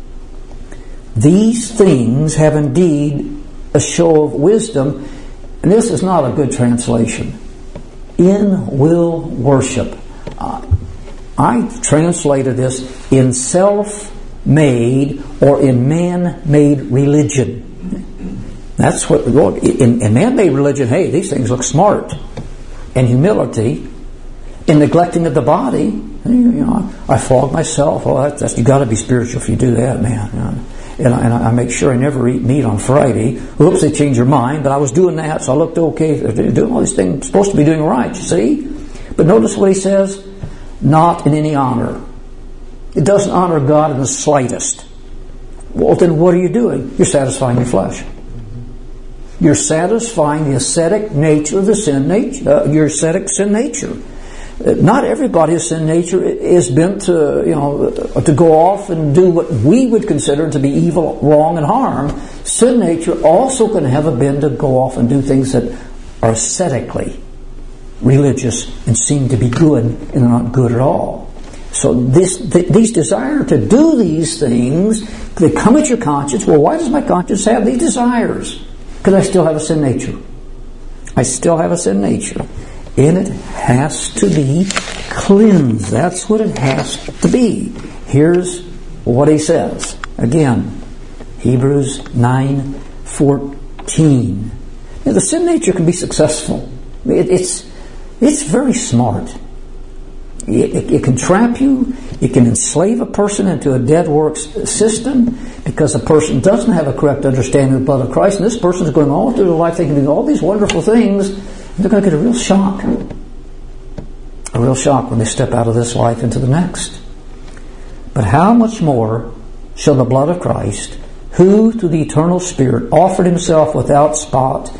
These things have indeed a show of wisdom, and this is not a good translation. In will worship. Uh, I translated this in self-made or in man-made religion. That's what, look, in, in man-made religion, hey, these things look smart. And humility. In neglecting of the body, you know, I flog myself. Well, that, that's, you got to be spiritual if you do that, man. You know, and, I, and I make sure I never eat meat on Friday. Oops, they changed your mind, but I was doing that, so I looked okay. They're doing all these things, supposed to be doing right. You see, but notice what he says: not in any honor. It doesn't honor God in the slightest. Well, then what are you doing? You're satisfying your flesh. You're satisfying the ascetic nature of the sin nature. Uh, your ascetic sin nature. Not everybody's sin nature is bent to, you know, to go off and do what we would consider to be evil, wrong, and harm. Sin nature also can have a bent to go off and do things that are ascetically religious and seem to be good and they're not good at all. So this, th- these desire to do these things, they come at your conscience. Well, why does my conscience have these desires? Because I still have a sin nature. I still have a sin nature. And it has to be cleansed. That's what it has to be. Here's what he says. Again, Hebrews nine fourteen. Now, the sin nature can be successful. It, it's it's very smart. It, it, it can trap you. It can enslave a person into a dead works system because the person doesn't have a correct understanding of the blood of Christ. And this person is going all through their life thinking all these wonderful things. They're going to get a real shock. A real shock when they step out of this life into the next. But how much more shall the blood of Christ, who through the eternal Spirit offered himself without spot,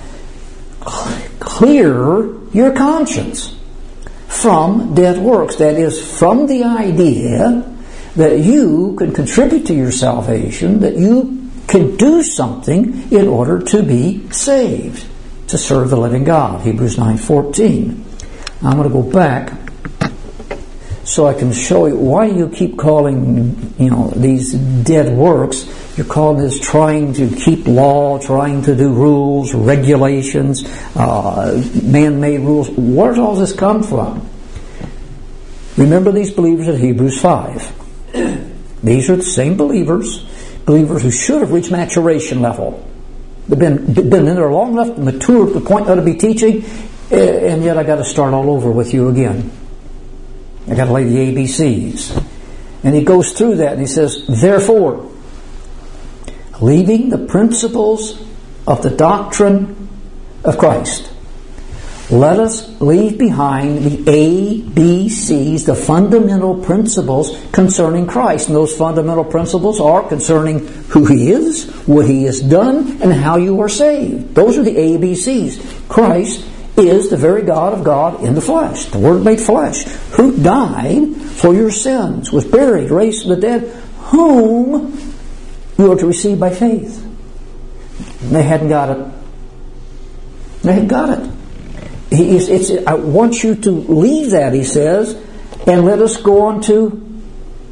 clear your conscience from dead works? That is, from the idea that you can contribute to your salvation, that you can do something in order to be saved, to serve the living God. Hebrews nine fourteen. I'm going to go back so I can show you why you keep calling, you know, these dead works. You're calling this trying to keep law, trying to do rules, regulations, uh, man-made rules. Where does all this come from? Remember these believers at Hebrews five. These are the same believers, believers who should have reached maturation level. They've been, been in there long enough to mature to the point they ought to be teaching, and yet I got to start all over with you again. I got to lay the A B Cs. And he goes through that and he says, therefore, leaving the principles of the doctrine of Christ, let us leave behind the A B Cs, the fundamental principles concerning Christ. And those fundamental principles are concerning who He is, what He has done, and how you are saved. Those are the A B Cs. Christ is the very God of God in the flesh, the Word made flesh, who died for your sins, was buried, raised from the dead, whom you are to receive by faith. And they hadn't got it. They hadn't got it. He is, it's, I want you to leave that, he says, and let us go on to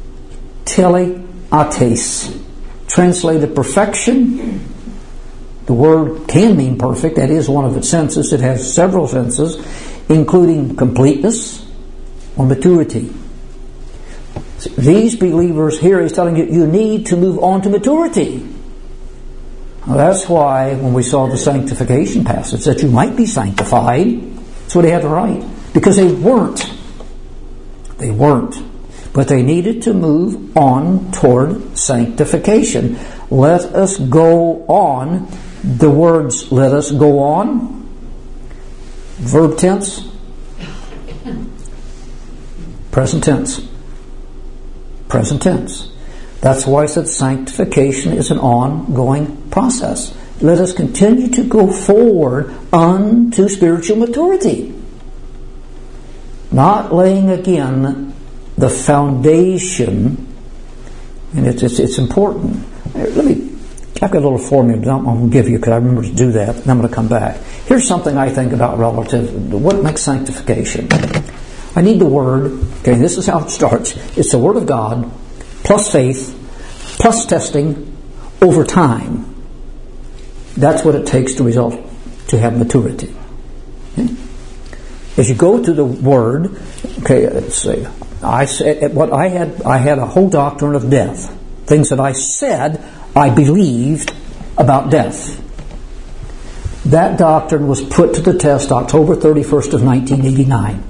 teleates, translated perfection. The word can mean perfect. That is one of its senses. It has several senses, including completeness or maturity. These believers here, he's telling you, you need to move on to maturity. Well, that's why when we saw the sanctification passage, that you might be sanctified, that's what he had to write. Because they weren't. They weren't. But they needed to move on toward sanctification. Let us go on. The words, let us go on, verb tense, present tense. Present tense. That's why I said sanctification is an ongoing process. Let us continue to go forward unto spiritual maturity. Not laying again the foundation, and it's it's, it's important. Let me, I've got a little formula that I'm going to give you because I remember to do that, and I'm going to come back. Here's something I think about relative to what makes sanctification. I need the Word. Okay, this is how it starts. It's the Word of God plus faith plus testing over time. That's what it takes to result to have maturity. Okay? As you go to the Word, okay, let's see. I said what I had. I had a whole doctrine of death. Things that I said I believed about death. That doctrine was put to the test October thirty-first of nineteen eighty-nine.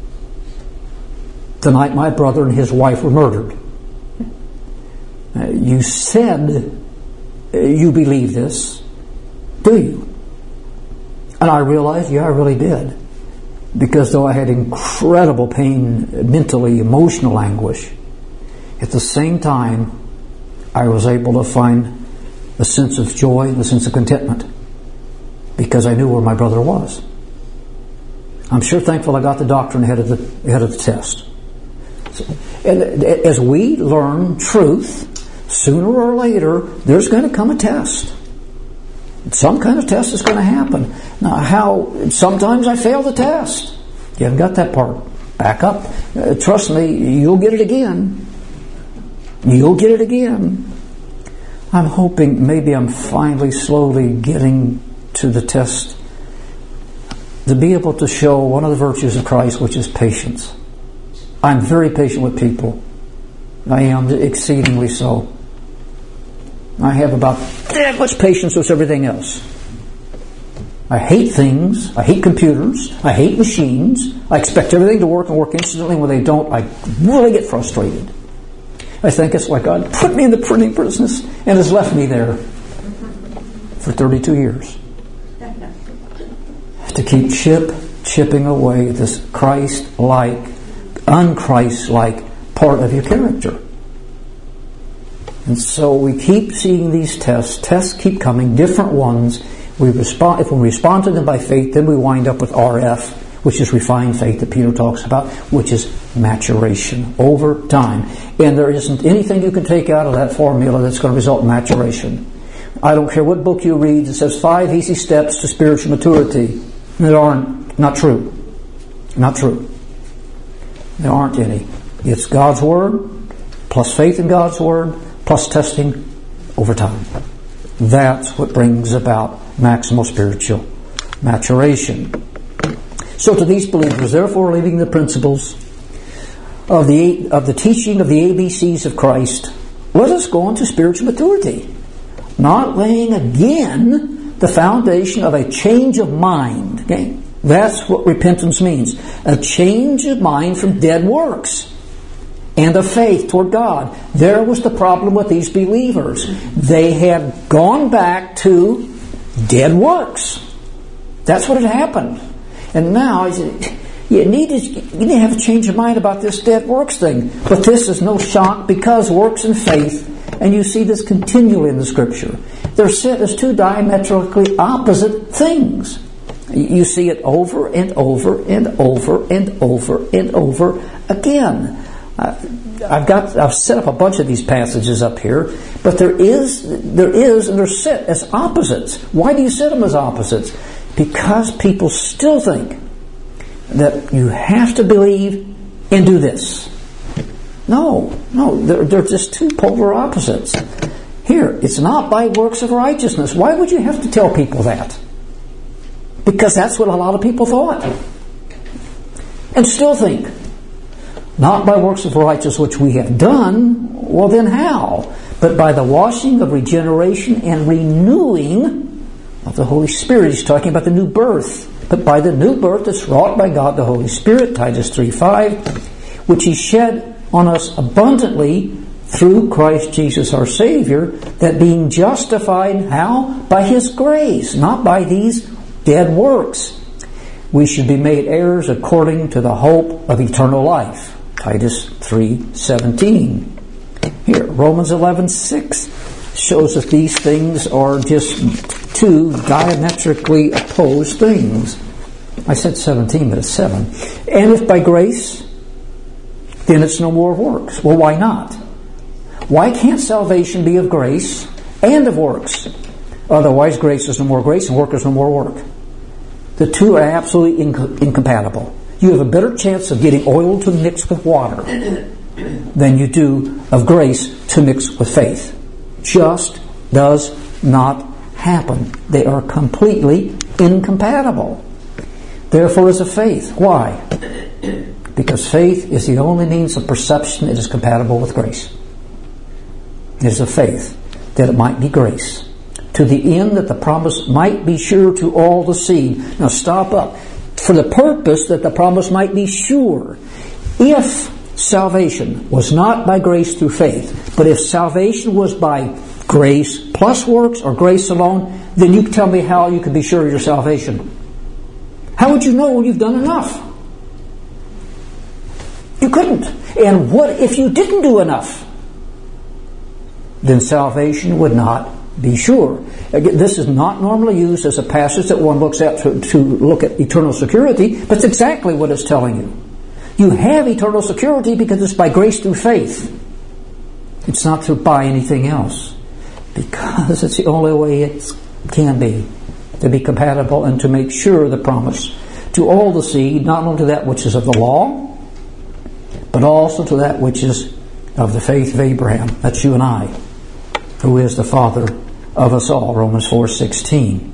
The night my brother and his wife were murdered. Uh, you said uh, you believe this, do you? And I realized, yeah, I really did. Because though I had incredible pain, mentally, emotional anguish, at the same time, I was able to find a sense of joy and a sense of contentment because I knew where my brother was. I'm sure thankful I got the doctrine ahead of the ahead of the test. So, and as we learn truth, sooner or later, there's going to come a test. Some kind of test is going to happen. Now, how? Sometimes I fail the test. You haven't got that part. Back up. Uh, trust me, you'll get it again. You'll get it again. I'm hoping maybe I'm finally slowly getting to the test to be able to show one of the virtues of Christ, which is patience. I'm very patient with people. I am exceedingly so. I have about that much patience with everything else. I hate things. I hate computers. I hate machines. I expect everything to work and work instantly. When they don't, I really get frustrated. I think it's like God put me in the printing business and has left me there for thirty-two years. To keep chip, chipping away this Christ-like, un-Christ-like part of your character. And so we keep seeing these tests. Tests keep coming, different ones. We respond. If we respond to them by faith, then we wind up with R F, which is refined faith that Peter talks about, which is maturation over time. And there isn't anything you can take out of that formula that's going to result in maturation. I don't care what book you read that says five easy steps to spiritual maturity. There aren't. Not true. Not true. There aren't any. It's God's Word, plus faith in God's Word, plus testing over time. That's what brings about maximal spiritual maturation. So to these believers, therefore, leaving the principles of the of the teaching of the A B Cs of Christ, let us go on to spiritual maturity, not laying again the foundation of a change of mind. Okay? That's what repentance means. A change of mind from dead works and of faith toward God. There was the problem with these believers. They had gone back to dead works. That's what had happened. And now you need to, you need to have a change of mind about this dead works thing. But this is no shock, because works and faith, and you see this continually in the Scripture, they're set as two diametrically opposite things. You see it over and over and over and over and over again. Uh, I've got I've set up a bunch of these passages up here, but there is there is and they're set as opposites. Why do you set them as opposites? Because people still think that you have to believe and do this. No, no, they're, they're just two polar opposites. Here, it's not by works of righteousness. Why would you have to tell people that? Because that's what a lot of people thought. And still think. Not by works of righteousness which we have done. Well, then how? But by the washing of regeneration and renewing of the Holy Spirit. He's talking about the new birth. But by the new birth that's wrought by God the Holy Spirit, Titus three five, which He shed on us abundantly through Christ Jesus our Savior, that being justified, how? By His grace, not by these dead works, we should be made heirs according to the hope of eternal life. Titus three seventeen. Here, Romans eleven six shows that these things are just two diametrically opposed things. I said seventeen, but it's seven. And if by grace, then it's no more of works. Well, why not? Why can't salvation be of grace and of works? Otherwise, grace is no more grace and work is no more work. The two are absolutely inc- incompatible. You have a better chance of getting oil to mix with water than you do of grace to mix with faith. Just does not happen. They are completely incompatible. Therefore is a faith. Why? Because faith is the only means of perception that is compatible with grace. It is a faith that it might be grace, to the end that the promise might be sure to all the seed. Now stop up. For the purpose that the promise might be sure. If salvation was not by grace through faith, but if salvation was by grace plus works or grace alone, then you tell me how you can be sure of your salvation. How would you know when you've done enough? You couldn't. And what if you didn't do enough? Then salvation would not be sure. Again, this is not normally used as a passage that one looks at to, to look at eternal security, but it's exactly what it's telling you. You have eternal security because it's by grace through faith. It's not to buy anything else. Because it's the only way it can be. To be compatible and to make sure the promise to all the seed, not only to that which is of the law, but also to that which is of the faith of Abraham. That's you and I, who is the father of us all, Romans four sixteen.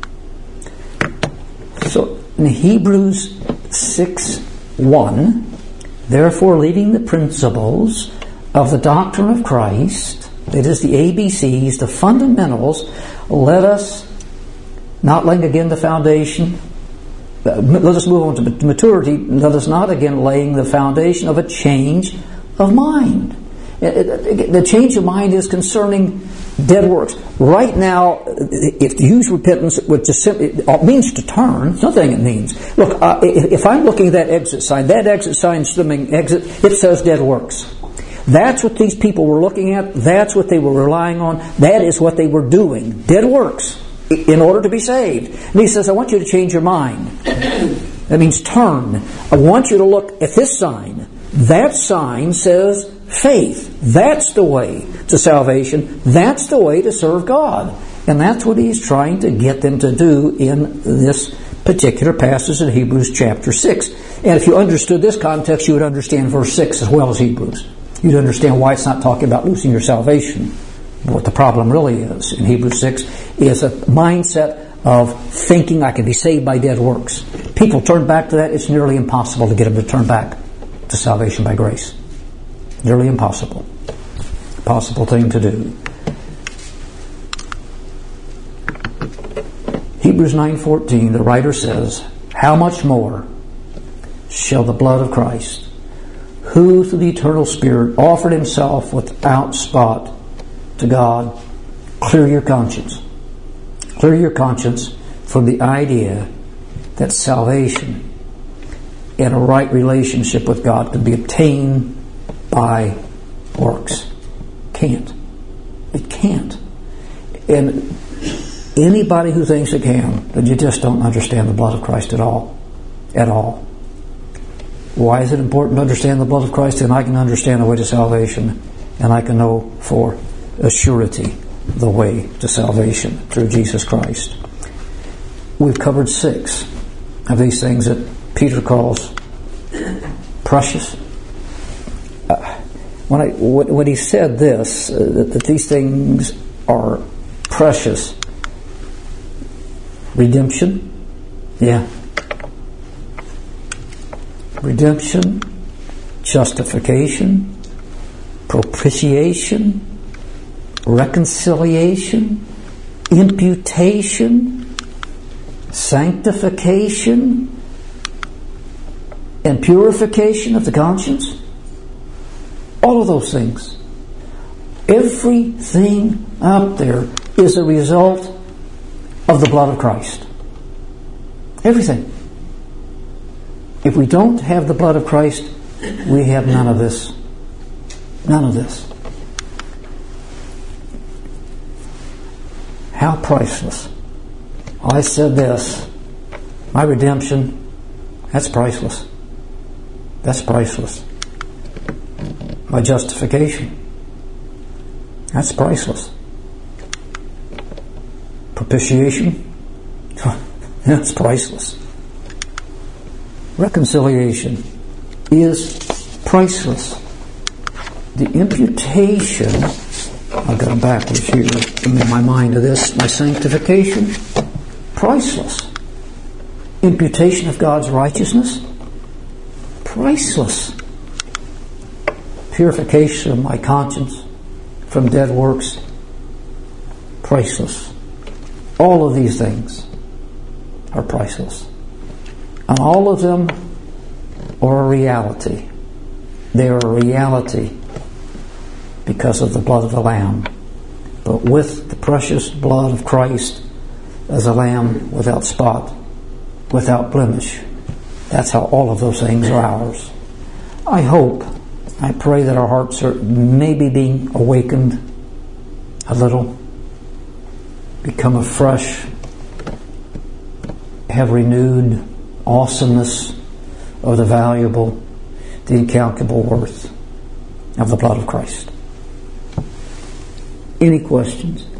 So in Hebrews six one, therefore leaving the principles of the doctrine of Christ, that is the A B Cs, the fundamentals, let us, not laying again the foundation, let us move on to maturity, let us not again laying the foundation of a change of mind. The change of mind is concerning dead works. Right now, if you use repentance, which is simply, it means to turn, it's nothing it means. Look, uh, if I'm looking at that exit sign, that exit sign swimming exit, it says dead works. That's what these people were looking at. That's what they were relying on. That is what they were doing. Dead works in order to be saved. And he says, I want you to change your mind. That means turn. I want you to look at this sign. That sign says faith. That's the way to salvation. That's the way to serve God. And that's what he's trying to get them to do in this particular passage in Hebrews chapter six. And if you understood this context, you would understand verse six as well as Hebrews. You'd understand why it's not talking about losing your salvation. What the problem really is in Hebrews six is a mindset of thinking I can be saved by dead works. People turn back to that. It's nearly impossible to get them to turn back to salvation by grace. Nearly impossible. Impossible thing to do. Hebrews nine fourteen, the writer says, how much more shall the blood of Christ, who through the eternal Spirit offered himself without spot to God, clear your conscience. Clear your conscience from the idea that salvation and a right relationship with God can be obtained by works. Can't. It can't. And anybody who thinks it can, then you just don't understand the blood of Christ at all. At all. Why is it important to understand the blood of Christ? And I can understand the way to salvation, and I can know for a surety the way to salvation through Jesus Christ. We've covered six of these things that Peter calls precious. Uh, when I when he said this, uh, that, that these things are precious. Redemption, yeah. Redemption, justification, propitiation, reconciliation, imputation, sanctification, and purification of the conscience. All of those things. Everything up there is a result of the blood of Christ. Everything. If we don't have the blood of Christ, we have none of this. None of this. How priceless. I said this. My redemption, that's priceless. That's priceless. My justification, that's priceless. Propitiation, that's priceless. Reconciliation is priceless. The imputation, I've got it backwards here in my mind of this, my sanctification, priceless. Imputation of God's righteousness, priceless. Purification of my conscience from dead works, priceless. All of these things are priceless. And all of them are a reality. They are a reality because of the blood of the Lamb. But with the precious blood of Christ as a lamb without spot, without blemish, that's how all of those things are ours. I hope, I pray that our hearts are maybe being awakened a little, become afresh, have renewed awesomeness of the valuable, the incalculable worth of the blood of Christ. Any questions?